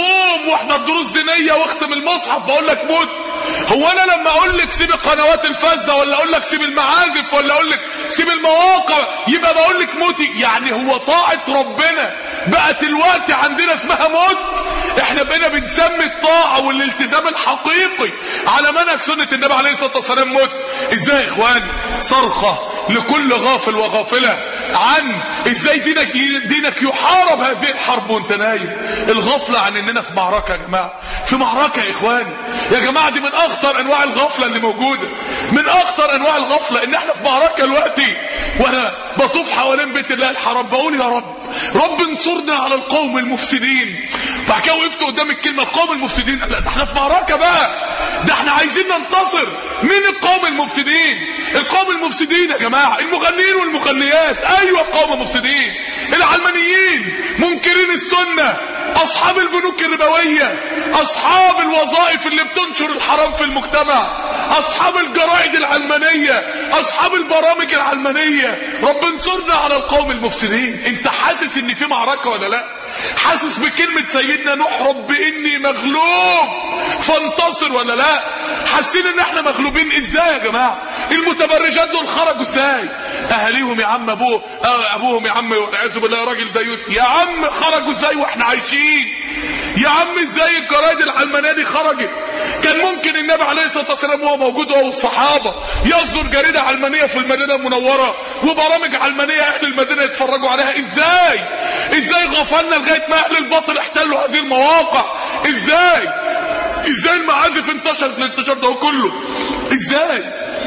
يوم واحنا الدروس دينيه واختم المصحف بقول لك موت؟ هو انا لما اقول لك سيب القنوات الفاسده، ولا اقول لك سيب المعازف، ولا اقول لك سيب المواقع، يبقى بقول لك موتي؟ يعني هو طاعه ربنا بقت الوقت عندنا اسمها موت؟ احنا بقينا بنسمي الطاعه والالتزام الحقيقي على منهج سنه النبي عليه الصلاه والسلام موت. ازاي يا اخوان؟ صرخه لكل غافل وغافله عن ازاي دينك دينك يحارب هذه الحرب وانت نايم. الغفله عن اننا في معركه يا جماعه، في معركه يا اخواني. يا جماعه دي من اخطر انواع الغفله اللي موجوده، من اخطر انواع الغفله ان احنا في معركه دلوقتي. وانا بطوف حوالين بيت الله الحرام بقول يا رب، رب انصرنا على القوم المفسدين. بعد كده وقفت قدام الكلمه القوم المفسدين، لا ده احنا في معركه بقى، ده احنا عايزين ننتصر. مين القوم المفسدين؟ القوم المفسدين يا جماعه المغنيين والمغنيات، ايوه القوم المفسدين، العلمانيين، منكرين السنه، اصحاب البنوك الربويه، اصحاب الوظائف اللي بتنشر الحرام في المجتمع، اصحاب الجرائد العلمانيه، اصحاب البرامج العلمانيه. رب انصرنا على القوم المفسدين. انت حاسس ان في معركه ولا لا؟ حاسس بكلمه سيدنا نوح رب اني مغلوب فانتصر ولا لا؟ حاسين ان احنا مغلوبين؟ ازاي يا جماعه؟ المتبرجات دول خرجوا ازاي؟ اهاليهم يا عم، ابوه ابوهم يا عم والعياذ بالله يا راجل ديوث، يا عم خرجوا ازاي واحنا عايشين؟ يا عم ازاي الجرايد العلمانيه دي خرجت؟ كان ممكن النبي عليه الصلاه والسلام وهو موجود هو والصحابه يصدر جريده علمانيه في المدينه المنوره وبرامج علمانيه اهل المدينه يتفرجوا عليها. ازاي؟ ازاي غفلنا لغايه ما اهل الباطل احتلوا هذه المواقع؟ ازاي؟ ازاي المعازف انتشرت الانتشار ده كله؟ ازاي؟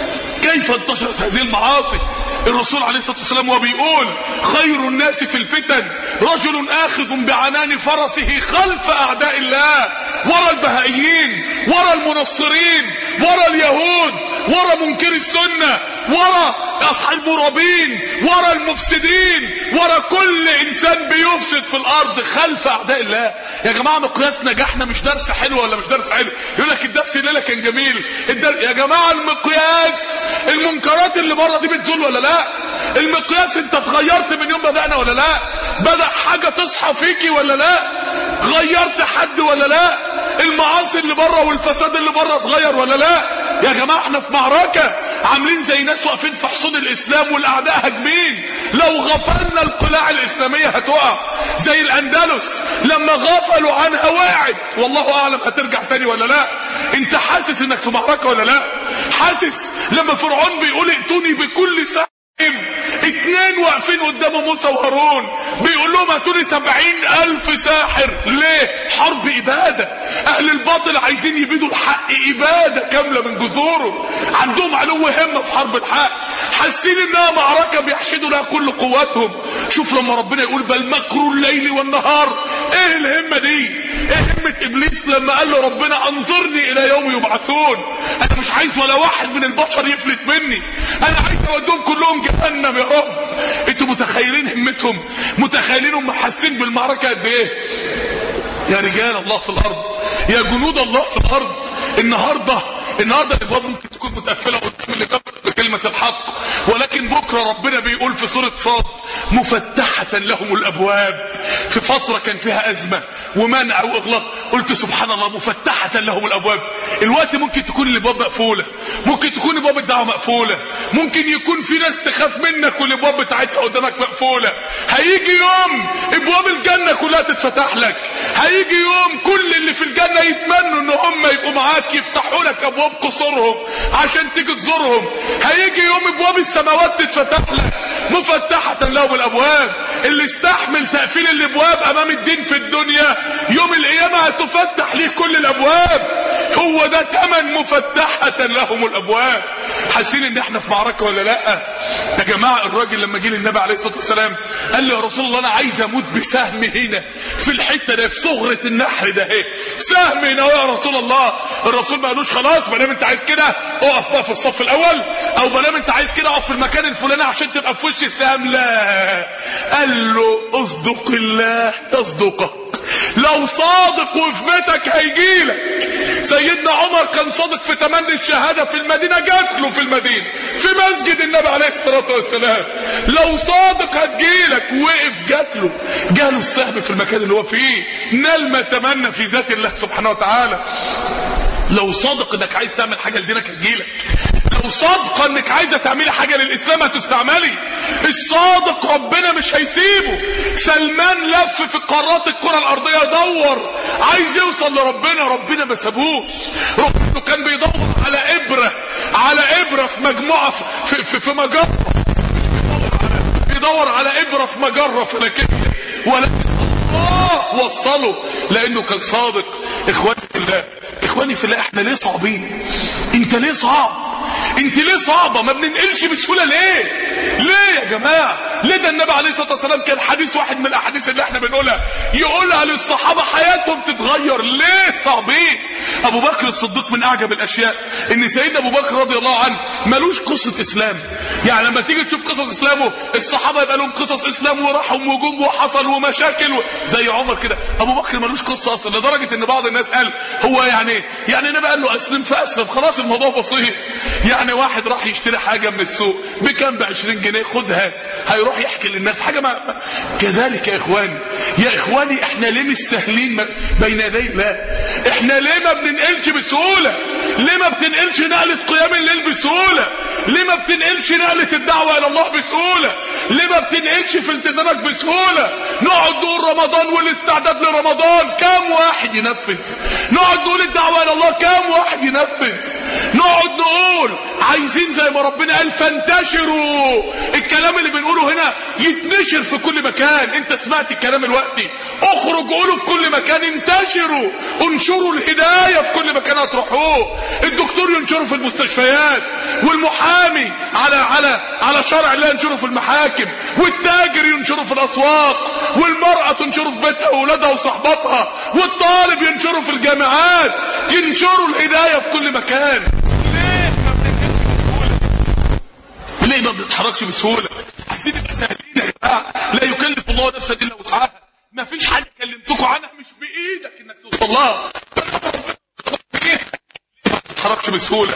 كيف انتشرت هذه المعاصي؟ الرسول عليه الصلاة والسلام وبيقول خير الناس في الفتن رجل آخذ بعنان فرسه خلف أعداء الله، ورا البهائيين، ورا المنصرين، ورا اليهود، ورا منكر السنة، ورا أصحاب المرابين، ورا المفسدين، ورا كل إنسان بيفسد في الأرض خلف أعداء الله. يا جماعة مقياس نجاحنا مش درس حلو ولا مش درس حلو؟ يقول لك الدرس الليلة كان جميل. يا جماعة المقياس المنكرات اللي بره دي بتزول ولا لا؟ المقياس انت اتغيرت من يوم بدأنا ولا لا؟ بدأ حاجة تصحى فيكي ولا لا؟ غيرت حد ولا لا؟ المعاصي اللي بره والفساد اللي بره اتغير ولا لا؟ يا جماعة احنا في معركة، عاملين زي ناس واقفين في حصون الاسلام والاعداء هاجمين. لو غفلنا القلاع الاسلامية هتقع زي الاندلس لما غفلوا عنها وقعت. والله اعلم هترجع تاني ولا لا؟ انت حاسس انك في معركة ولا لا؟ حاسس لما فرعون بيقول ائتوني بكل ساحر، اتنين واقفين قدام موسى وهارون بيقول لهم هاتولي سبعين الف ساحر. ليه؟ حرب ابادة. اهل الباطل عايزين يبيدوا الحق ابادة كاملة من جذوره، عندهم علو همة في حرب الحق، حاسين انها معركة بيحشدوا لها كل قواتهم. شوف لما ربنا يقول بل مكر الليل والنهار، ايه الهمة دي؟ ايه همة ابليس لما قال له ربنا انظرني الى يوم يبعثون؟ انا مش عايز ولا واحد من البشر يفلت مني، انا عايز اودهم كلهم جهنم يا رب. انتوا متخيلين همتهم؟ متخيلين هم حاسين بالمعركة قد ايه؟ يا رجال الله في الارض، يا جنود الله في الارض. النهارده النهارده الابواب ممكن تكون متقفله قدام اللي جاب بكلمه الحق، ولكن بكره ربنا بيقول في سوره صاد مفتحه لهم الابواب. في فتره كان فيها ازمه ومنع واغلاق، قلت سبحان الله مفتحه لهم الابواب. الوقت ممكن تكون الابواب مقفوله، ممكن تكون ابواب الدعوه مقفوله، ممكن يكون في ناس تخاف منك والابواب بتاعتها قدامك مقفوله. هيجي يوم ابواب الجنه كلها تتفتح لك، هيجي يوم كل اللي في الجنه يتمنوا ان هم يبقوا معاك، يفتحوا لك ابواب قصورهم عشان تيجي تزورهم. هيجي يوم ابواب السماوات تتفتح لك مفتحه لهم الابواب. اللي استحمل تقفيل الابواب امام الدين في الدنيا يوم القيامه هتفتح ليه كل الابواب. هو ده ثمن مفتحه لهم الابواب. حاسين ان احنا في معركه ولا لا؟ يا جماعه الراجل لما جه للنبي عليه الصلاه والسلام قال له يا رسول الله انا عايز اموت بسهم هنا في الحته ده، في صغره النحر ده اهي سهم هنا يا رسول الله. الرسول ما قالوش خلاص ما دام انت عايز كده اقف بقى في الصف الاول، او ما دام انت عايز كده اقف في المكان الفلاني عشان تبقى في وش السهم. لا، قال له اصدق الله يصدقك، لو صادق وفي بيتك هيجيلك. سيدنا عمر كان صادق في تمني الشهادة في المدينة، جات له في المدينة في مسجد النبي عليه الصلاة والسلام. لو صادق هتجيلك، وقف جات له، جاله السهم في المكان اللي هو فيه، نال ما تمنى في ذات الله سبحانه وتعالى. لو صادق انك عايز تعمل حاجة لدينك هتجيلك، لو صادقة انك عايزة تعملي حاجة للاسلام هتستعملي. الصادق ربنا مش هيسيبه. سلمان لف في قارات الكرة الارضية يدور، عايز يوصل لربنا، ربنا ما سابوش. ربنا كان بيدور على ابرة، على ابرة في مجموعة في, في, في مجرة، بيدور على ابرة في مجرة فلكية، ولكن الله وصله لانه كان صادق. اخواني في الله، اخواني في الله، احنا ليه صعبين؟ انت ليه صعب؟ انت ليه صعبة؟ ما بننقلش بسهولة ليه؟ ليه يا جماعة؟ ليه؟ ده النبي عليه الصلاة والسلام كان حديث واحد من الاحاديث اللي احنا بنقولها يقولها للصحابة حياتهم تتغير. ليه صعبين؟ ابو بكر الصديق من اعجب الاشياء ان سيدنا ابو بكر رضي الله عنه ملوش قصة اسلام. يعني لما تيجي تشوف قصص اسلامه، الصحابة يبقى لهم قصص اسلام وراحهم وجوم وحصل ومشاكل و... زي عمر كده. ابو بكر ملوش قصة اصلا، لدرجة ان بعض الناس قال هو يعني يعني النبي قال له اسلم فاسلم، خلاص الموضوع بسيط. يعني واحد راح يشتري حاجة من السوق بكام؟ بعشرين جنيه، خدها، هيروح يحكي للناس حاجة ما. كذلك يا اخواني، يا اخواني احنا ليه مش سهلين بين يدي الله؟ احنا ليه ما بننقلش بسهولة؟ ليه ما بتنقلش نقلة قيام الليل بسهولة؟ ليه ما بتنقلش نقلة الدعوة الى الله بسهولة؟ ليه ما بتنقلش في التزامك بسهولة؟ نقعد نقول رمضان والاستعداد لرمضان، كام واحد ينفذ؟ نقعد نقول الدعوة الى الله، كام واحد ينفذ؟ نقعد نقول عايزين زي ما ربنا قال فانتشروا، الكلام اللي بنقوله هنا يتنشر في كل مكان. انت سمعت الكلام الوقتي، اخرج قولوا في كل مكان، انتشروا، انشروا الهداية في كل مكان هتروحوه. الدكتور ينشره في المستشفيات، والمحامي على على على شرع الله ينشره في المحاكم، والتاجر ينشره في الاسواق، والمرأة تنشره في بيتها واولادها وصحباتها، والطالب ينشره في الجامعات، ينشروا الهداية في كل مكان. ليه ما بنتحركش بسهولة؟ ليه ما بنتحركش بسهولة؟ عايزين نبقى سهلين يا جماعة. لا يكلف الله نفسا الا وسعها. ما فيش حاجة كلمتكم عنها مش بايدك انك توصل لها. ما بتتحركش بسهولة.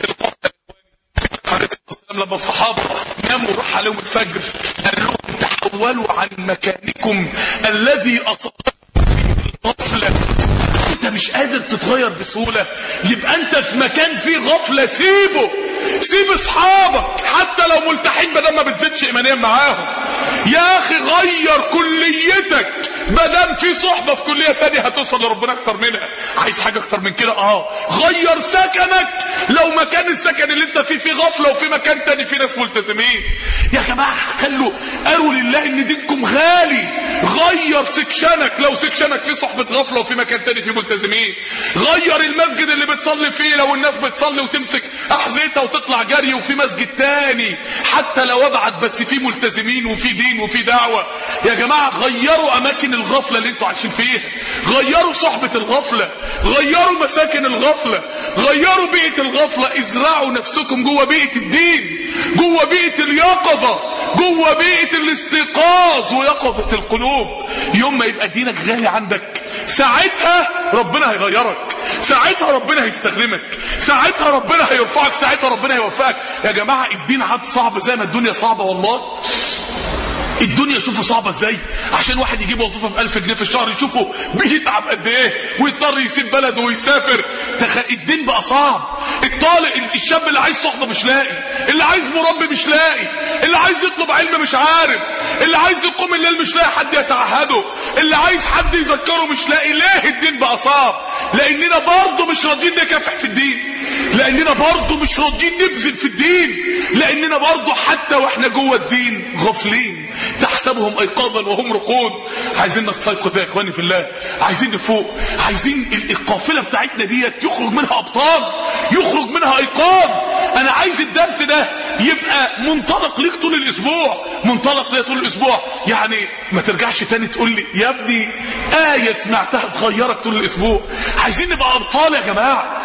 لما الصحابة ناموا وراح عليهم الفجر قال لهم تحولوا عن مكانكم الذي أصابكم فيه الغفلة. انت مش قادر تتغير بسهولة، يبقى انت في مكان فيه غفلة، سيبه، سيب اصحابك حتى لو ملتحين بدل ما بتزيدش ايمانيا معاهم. يا اخي غير كليتك بدل في صحبة في كلية تانية هتوصل لربنا اكتر منها. عايز حاجة اكتر من كده؟ اه غير سكنك لو مكان السكن اللي انت فيه فيه غفلة وفي مكان تاني فيه ناس ملتزمين. يا جماعة خلوا قالوا لله ان دينكم غالي. غير سكشنك لو سكشنك فيه صحبة غفلة وفي مكان تاني فيه ملتزمين. غير المسجد اللي بتصلي فيه لو الناس بتصلي وتمسك احذيتها وتطلع جري وفي مسجد تاني حتى لو ابعد بس فيه ملتزمين وفي دين وفي دعوة. يا جماعة غيروا اماكن الغفلة اللي انتوا عايشين فيها، غيروا صحبة الغفلة، غيروا مساكن الغفلة، غيروا بيئة الغفلة. ازرعوا نفسكم جوه بيئة الدين، جوه بيئة اليقظة، جوه بيئة الاستيقاظ ويقظة القلوب. يوم ما يبقى دينك غالي عندك ساعتها ربنا هيغيرك، ساعتها ربنا هيستخدمك، ساعتها ربنا هيرفعك، ساعتها ربنا هيوفقك. يا جماعة الدين عاد صعب زي ما الدنيا صعبة. والله الدنيا شوفوا صعبة ازاي. عشان واحد يجيب وظيفة بألف جنيه في الشهر يشوفوا بيتعب قد ايه ويضطر يسيب بلده ويسافر. تخ... الدين بقى صعب. الطالب الشاب اللي عايز صحبة مش لاقي، اللي عايز مربي مش لاقي، اللي عايز يطلب علم مش عارف، اللي عايز يقوم الليل مش لاقي حد يتعهده، اللي عايز حد يذكره مش لاقي. ليه الدين بقى صعب؟ لاننا برضه مش راضيين نكافح في الدين، لاننا برضه مش راضيين نبذل في الدين، لاننا برضه حتى واحنا جوه الدين غافلين. تحسبهم ايقاظا وهم رقود. عايزين نستيقظ يا اخواني في الله، عايزين نفوق، عايزين القافله بتاعتنا ديت يخرج منها ابطال، يخرج منها ايقاظ. انا عايز الدرس ده يبقى منطلق ليك طول الاسبوع، منطلق ليا طول الاسبوع. يعني ما ترجعش تاني تقول لي يا ابني آية سمعتها تغيرك طول الاسبوع. عايزين نبقى ابطال يا جماعه،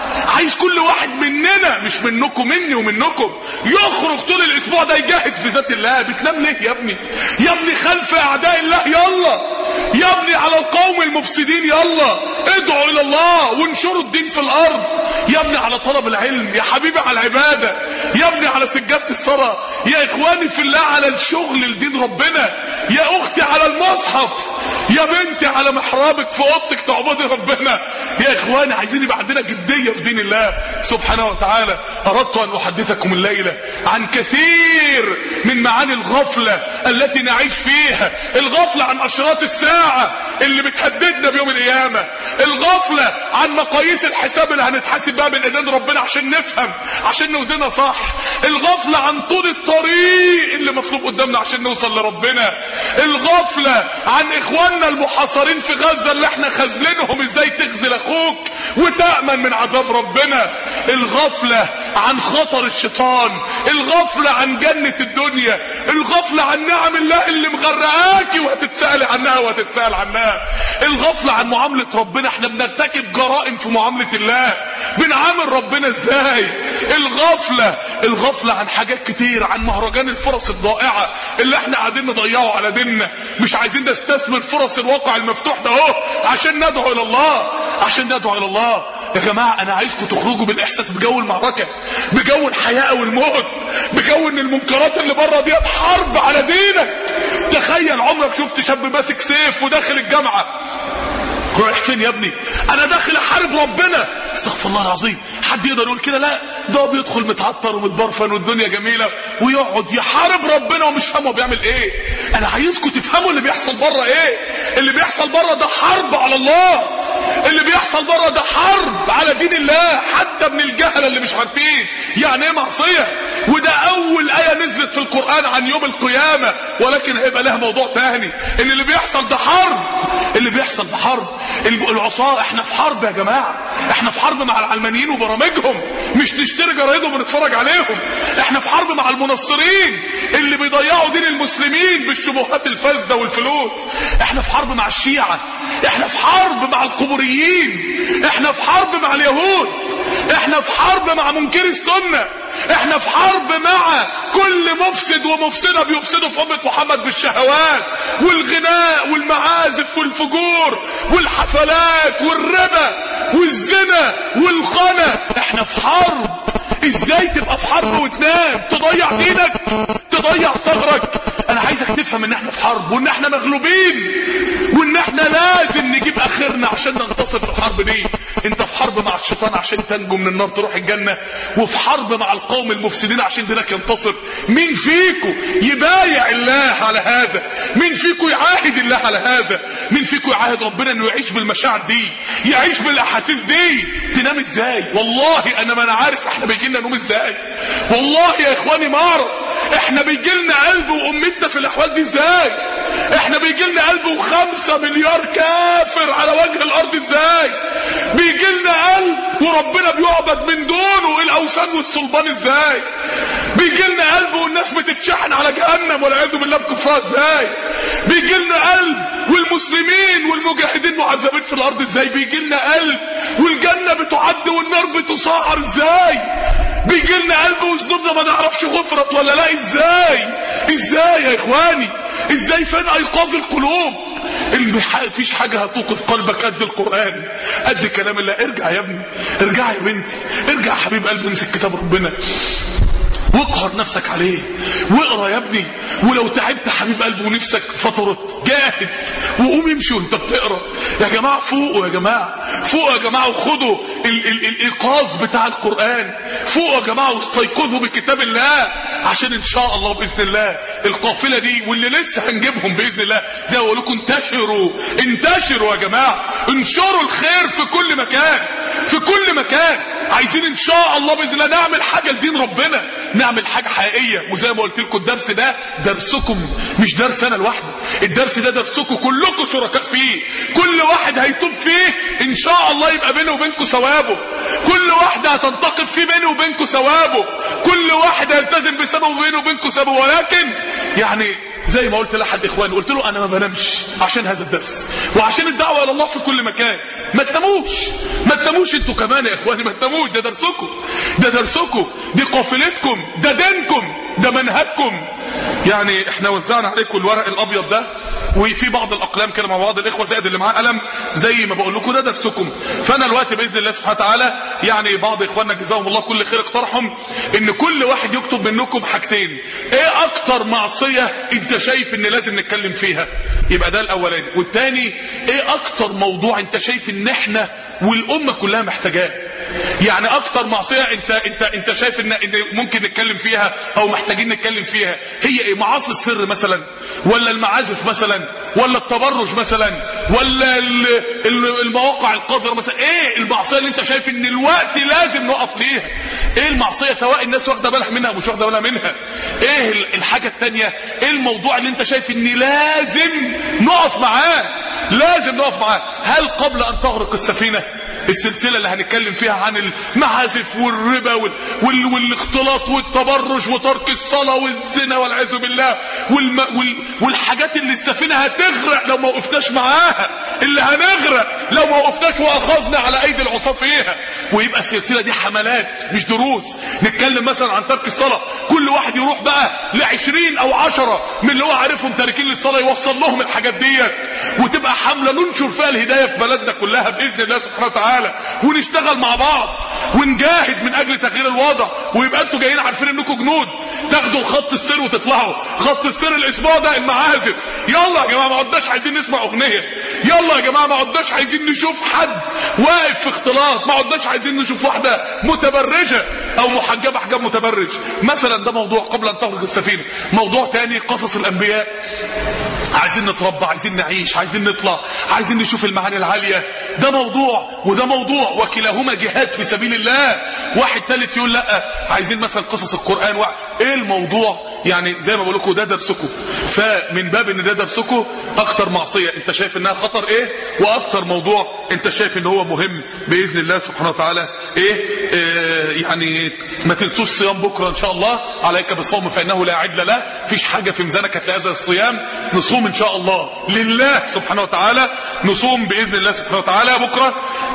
عايز كل واحد مننا، مش منكم، مني ومنكم، يخرج طول الاسبوع ده يجاهد في ذات الله. بتنام ليه يا ابني؟ يا ابني خلف اعداء الله يلا، يا ابني على القوم المفسدين يلا، ادعوا الى الله وانشروا الدين في الارض. يا ابني على طلب العلم، يا حبيبي على العبادة، يا ابني على سجادة الصلاة، يا اخواني في الله على الشغل لدين ربنا، يا اختي على المصحف، يا بنتي على محرابك في اوضتك تعبدي ربنا. يا اخواني عايزين يبقى عندنا جدية في دين الله سبحانه وتعالى. اردت ان احدثكم الليلة عن كثير من معاني الغفلة التي نعيش فيها. الغفلة عن اشراط الساعة اللي بتهددنا بيوم القيامة، الغفلة عن مقاييس الحساب اللي هنتحاسب بها من ايدين ربنا عشان نفهم، عشان نوزنها صح، الغفلة عن طول الطريق اللي مطلوب قدامنا عشان نوصل لربنا، الغفلة عن اخواننا المحاصرين في غزة اللي احنا خازلينهم ازاي تخذل اخوك وتأمن من عذاب ربنا، الغفلة عن خطر الشيطان، الغفلة عن جنة الدنيا، الغفلة عن نعم الله اللي مغرقاكي وهتتسأل عنها وهتتسأل عنها، الغفلة عن معاملة ربنا. احنا بنرتكب جرائم في معاملة الله، بنعامل ربنا ازاي، الغفلة الغفلة عن حاجات كتير، عن مهرجان الفرص الضائعة اللي احنا قاعدين نضيعه على ديننا، مش عايزين نستثمر فرص الواقع المفتوح ده اهو عشان ندعو الى الله، عشان ندعو الى الله. يا جماعة انا عايزكم تخرجوا بالاحساس بجو المعركة، بجو الحياة والموت، بجو ان المنكرات اللي بره دي حرب على دينك. تخيل عمرك شفت شاب ماسك سيف وداخل الجامعة، رايح فين يا ابني؟ انا داخل احارب ربنا. استغفر الله العظيم، حد يقدر يقول كده؟ لا، ده بيدخل متعطر ومتبرفن والدنيا جميله ويقعد يحارب ربنا ومش فاهم هو بيعمل ايه. انا عايزكم تفهموا اللي بيحصل بره ايه. اللي بيحصل بره ده حرب على الله، اللي بيحصل بره ده حرب على دين الله، حتى من الجهله اللي مش عارفين يعني ايه معصيه. وده اول ايه نزلت في القرآن عن يوم القيامة، ولكن هيبقى لها موضوع تاني. ان اللي بيحصل ده حرب، اللي بيحصل ده حرب. العصاة احنا في حرب يا جماعة، احنا في حرب مع العلمانيين وبرامجهم، مش نشتري جرايدهم ونتفرج عليهم. احنا في حرب مع المنصرين اللي بيضيعوا دين المسلمين بالشبهات الفاسدة والفلوس. احنا في حرب مع الشيعة، احنا في حرب مع القبوريين، احنا في حرب مع اليهود، احنا في حرب مع منكر السنة، احنا في حرب مع كل مفسد ومفسدة بيفسدوا في أمة محمد بالشهوات والغناء والمعازف والفجور والحفلات والربا والزنا والخنا. احنا في حرب. ازاي تبقى في حرب وتنام؟ تضيع دينك، تضيع ثغرك. انا عايزك تفهم ان احنا في حرب، وان احنا مغلوبين، وان احنا لازم نجيب اخرنا عشان ننتصر في الحرب دي. انت في حرب مع الشيطان عشان تنجو من النار تروح الجنة، وفي حرب مع القوم المفسدين عشان دينك ينتصر. مين فيكم يبايع الله على هذا؟ مين فيكم يعاهد الله على هذا؟ مين فيكم يعاهد ربنا انه يعيش بالمشاعر دي، يعيش بالاحاسيس دي؟ تنام ازاي؟ والله انا ما انا عارف احنا بيجي لنا نوم ازاي. والله يا اخواني ما اعرف احنا بيجي لنا قلب وامتنا في الاحوال دي ازاي. احنا بيجي لنا قلب وخمسة مليار كافر على وجه الارض ازاي. بيجي لنا قلب وربنا بيعبد من دونه الاوثان والصلبان ازاي. بيجي لنا قلب والناس بتتشحن على جهنم والعياذ بالله بكفرها ازاي. بيجي لنا قلب والمسلمين والمجاهدين معذبين في الارض ازاي. بيجي لنا قلب والجنة بتعد والنار بتصاعر ازاي. بيجي لنا قلب وذنوبنا ما نعرفش غفرت ولا لا ازاي. ازاي يا اخواني؟ ازاي؟ فين ايقاظ القلوب؟ مفيش حاجة هتوقف قلبك قد القرآن، قد كلام الله. ارجع يا ابني، ارجع يا بنتي، ارجع يا حبيب قلبي، امسك كتاب ربنا واقهر نفسك عليه واقرا يا ابني. ولو تعبت حبيب قلبي ونفسك فطرت، جاهد وقوم امشي وانت بتقرا. يا جماعه فوقوا، يا جماعه فوقوا يا جماعه، وخدوا ال ال الايقاظ بتاع القرآن. فوقوا يا جماعه واستيقظوا بكتاب الله، عشان ان شاء الله باذن الله القافله دي واللي لسه هنجيبهم باذن الله زي ما بقول لكم انتشروا انتشروا يا جماعه، انشروا الخير في كل مكان، في كل مكان. عايزين ان شاء الله باذن الله نعمل حاجه لدين ربنا، نعمل حاجه حقيقيه. وزي ما قلت لكم الدرس ده درسكم، مش درس انا لوحدي. الدرس ده درسكم كلكم شركاء فيه. كل واحد هيتوب فيه ان شاء الله يبقى بينه وبينكم ثوابه. كل واحد هتنتقد فيه بينه وبينكم ثوابه. كل واحد هيلتزم بسببه بينه وبينكم ثوابه. ولكن يعني زي ما قلت لاحد اخواني، قلت له انا ما بنامش عشان هذا الدرس وعشان الدعوه الى الله في كل مكان. ما تناموش ما تناموش انتوا كمان يا اخواني، ما تناموش. ده درسكم، ده درسكم، دي قافلتكم، ده دينكم، ده منهجكم. يعني احنا وزعنا عليكم الورق الابيض ده، وفي بعض الاقلام كده مع بعض الاخوه زائد اللي معاه قلم، زي ما بقول لكم ده درسكم. فانا الوقت باذن الله سبحانه وتعالى يعني بعض اخواننا جزاهم الله كل خير اقترحهم ان كل واحد يكتب منكم حاجتين. ايه اكتر معصيه انت شايف ان لازم نتكلم فيها؟ يبقى ده الاولاني. والثاني ايه اكتر موضوع انت شايف ان احنا والامه كلها محتاجاه؟ يعني اكتر معصيه انت انت انت شايف ان ممكن نتكلم فيها او محتاجين نتكلم فيها هي ايه؟ معاصي السر مثلا، ولا المعازف مثلا، ولا التبرج مثلا، ولا المواقع القذرة مثلا؟ ايه المعصيه اللي انت شايف ان الوقت لازم نقف ليها؟ ايه المعصيه سواء الناس واخده بالها منها او مش واخده بالها منها؟ ايه الحاجه الثانيه؟ ايه الموضوع اللي انت شايف ان لازم نقف معاه؟ لازم نقف معاه. هل قبل ان تغرق السفينه السلسلة اللي هنتكلم فيها عن المعازف والربا وال... وال... والاختلاط والتبرج وترك الصلاة والزنا والعياذ بالله والم... وال... والحاجات اللي السفينة هتغرق لو ما وقفناش معاها، اللي هنغرق لو ما وقفناش واخذنا على ايدي العصاة فيها. ويبقى السلسلة دي حملات مش دروس. نتكلم مثلا عن ترك الصلاة، كل واحد يروح بقى لعشرين او عشرة من اللي هو عارفهم تاركين للصلاة يوصل لهم الحاجات ديت، وتبقى حملة ننشر فيها الهداية في بلدنا كلها بإذن الله سبحانه وتعالى، ونشتغل مع بعض ونجاهد من اجل تغيير الوضع. ويبقى انتوا جايين عارفين انكم جنود، تاخدوا الخط السر وتطلعوا. خط السر الاسبوع ده المعازف. يلا يا جماعه ما عدناش عايزين نسمع اغنيه، يلا يا جماعه ما عدناش عايزين نشوف حد واقف في اختلاط، ما عدناش عايزين نشوف واحده متبرجه او محجبه حجاب متبرج مثلا. ده موضوع قبل ان تغرق السفينه. موضوع تاني قصص الانبياء، عايزين نتربى، عايزين نعيش، عايزين نطلع، عايزين نشوف المعاني العاليه. ده موضوع وده موضوع، وكلاهما جهاد في سبيل الله. واحد ثالث يقول لا عايزين مثلا قصص القران و... ايه الموضوع؟ يعني زي ما بقول لكم ده درسكم. فمن باب ان ده درسكم، اكتر معصيه انت شايف انها خطر ايه، واكتر موضوع انت شايف ان هو مهم باذن الله سبحانه وتعالى ايه. آه يعني ما تنسوش صيام بكره ان شاء الله. عليك بالصوم فانه لا عدل له. مفيش حاجه في ميزانك هتلاقي هذا الصيام. نصوم ان شاء الله لله سبحانه وتعالى، نصوم باذن الله سبحانه وتعالى بكره.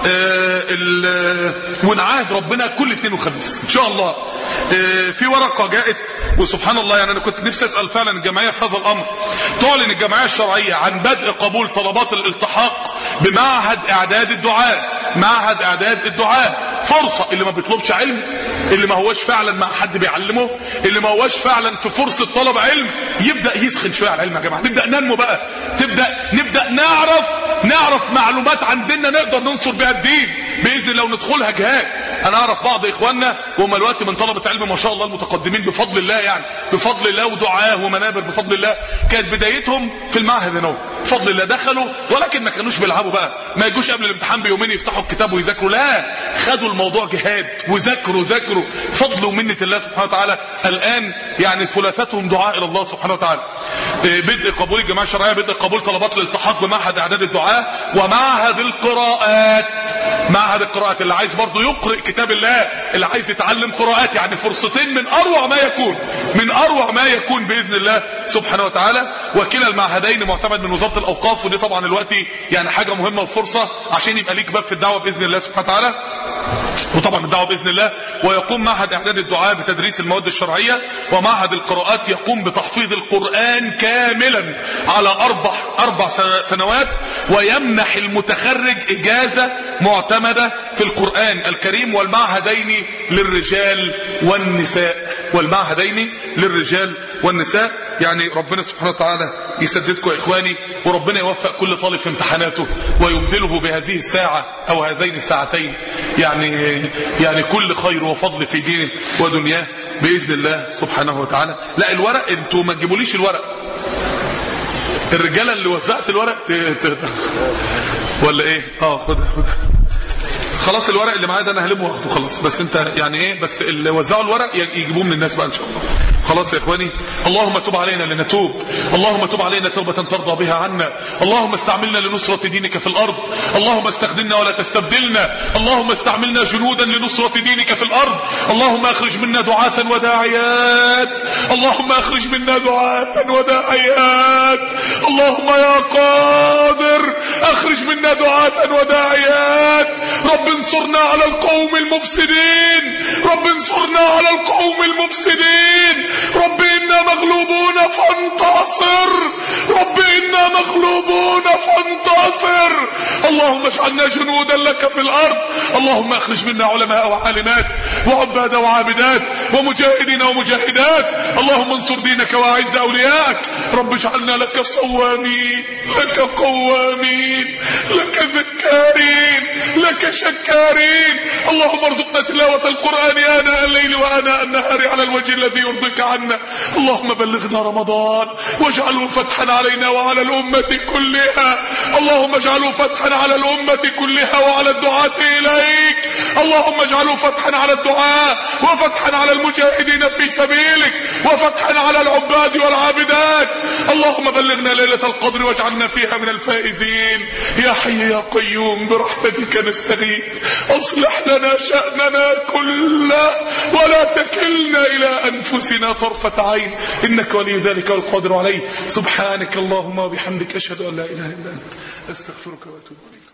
آه ونعاهد ربنا كل اثنين وخميس ان شاء الله. آه في ورقه جاءت وسبحان الله، يعني انا كنت نفسي اسال فعلا الجمعيه في هذا الامر. تعلن الجمعيه الشرعيه عن بدء قبول طلبات الالتحاق بمعهد اعداد الدعاء. معهد اعداد الدعاء فرصه. اللي ما بيطلبش علم، اللي ما هوش فعلا مع حد بيعلمه، اللي ما هوش فعلا في فرصه طلب علم، يبدا يسخن شويه على العلم. يا جماعه نبدا ننمو بقى، تبدا نبدا نعرف نعرف معلومات عن ديننا نقدر ننصر بها الدين باذن الله وندخلها جهاد. انا اعرف بعض اخواننا وهم الوقت من طلبه علم ما شاء الله المتقدمين بفضل الله، يعني بفضل الله، ودعاه ومنابر بفضل الله. كانت بدايتهم في المعهد هنا بفضل الله، دخلوا ولكن ما كانوش بيلعبوا بقى، ما يجوش قبل الامتحان بيومين يفتحوا الكتاب ويذاكروا، لا، خدوا الموضوع جهاد وذاكروا ذاكروا فضل ومنه الله سبحانه وتعالى. الان يعني ثلاثتهم دعاء الى الله سبحانه وتعالى. بدء قبول الجماعه الشرعيه، بدء قبول طلبات الالتحاق بمعهد اعداد الدعاء ومعهد القراءات. معهد القراءات اللي عايز برضه يقرأ كتاب الله، اللي عايز يتعلم قراءات، يعني فرصتين من اروع ما يكون، من اروع ما يكون باذن الله سبحانه وتعالى. وكلا المعهدين معتمد من وزاره الاوقاف، ودي طبعا الوقت يعني حاجه مهمه وفرصه عشان يبقى ليك باب في الدعوه باذن الله سبحانه وتعالى، وطبعا الدعوه باذن الله. ويقوم معهد اعداد الدعاء بتدريس المواد الشرعيه، ومعهد القراءات يقوم بتحفيظ القران كاملا على اربع اربع سنوات، ويمنح المتخرج اجازه معتمده في القران الكريم. والمعهدين للرجال والنساء، والمعهدين للرجال والنساء. يعني ربنا سبحانه وتعالى يسددكم يا اخواني، وربنا يوفق كل طالب في امتحاناته ويبدله بهذه الساعه او هذين الساعتين يعني يعني كل خير وفضل في دينه ودنياه باذن الله سبحانه وتعالى. لا الورق انتوا ما تجيبوليش الورق، الرجاله اللي وزعت الورق ت... ت... ولا ايه؟ اه خدها خدها خلاص. الورق اللي معايا ده انا هلمه واخده خلاص، بس انت يعني ايه، بس اللي وزعوا الورق يجيبوه من الناس بقى ان شاء الله. خلاص يا اخواني، اللهم تب علينا لنتوب، اللهم تب علينا توبة ترضى بها عنا، اللهم استعملنا لنصرة دينك في الارض، اللهم استخدمنا ولا تستبدلنا، اللهم استعملنا جنودا لنصرة دينك في الارض، اللهم اخرج منا دعاة وداعيات، اللهم اخرج منا دعاة وداعيات، اللهم يا قادر اخرج منا دعاة وداعيات. رب انصرنا على القوم المفسدين، رب انصرنا على القوم المفسدين، رب إنا مغلوبون فانتصر، رب إنا مغلوبون فانتصر. اللهم اجعلنا جنودا لك في الأرض، اللهم اخرج منا علماء وعالمات وعباد وعابدات ومجاهدين ومجاهدات، اللهم انصر دينك واعز أولياءك. رب اجعلنا لك صوامين، لك قوامين، لك ذكارين، لك شكارين. اللهم ارزقنا تلاوة القرآن آناء الليل وآناء النهار على الوجه الذي يرضيك عنا. اللهم بلغنا رمضان واجعله فتحا علينا وعلى الأمة كلها، اللهم اجعله فتحا على الأمة كلها وعلى الدعاة إليك، اللهم اجعله فتحا على الدعاء وفتحا على المجاهدين في سبيلك وفتحا على العباد والعابدات. اللهم بلغنا ليلة القدر واجعلنا فيها من الفائزين. يا حي يا قيوم برحمتك نستغيث، اصلح لنا شأننا كله ولا تكلنا إلى أنفسنا طرفة عين، إنك ولي ذلك والقادر عليه. سبحانك اللهم وبحمدك أشهد أن لا إله إلا أنت أستغفرك وأتوب إليك.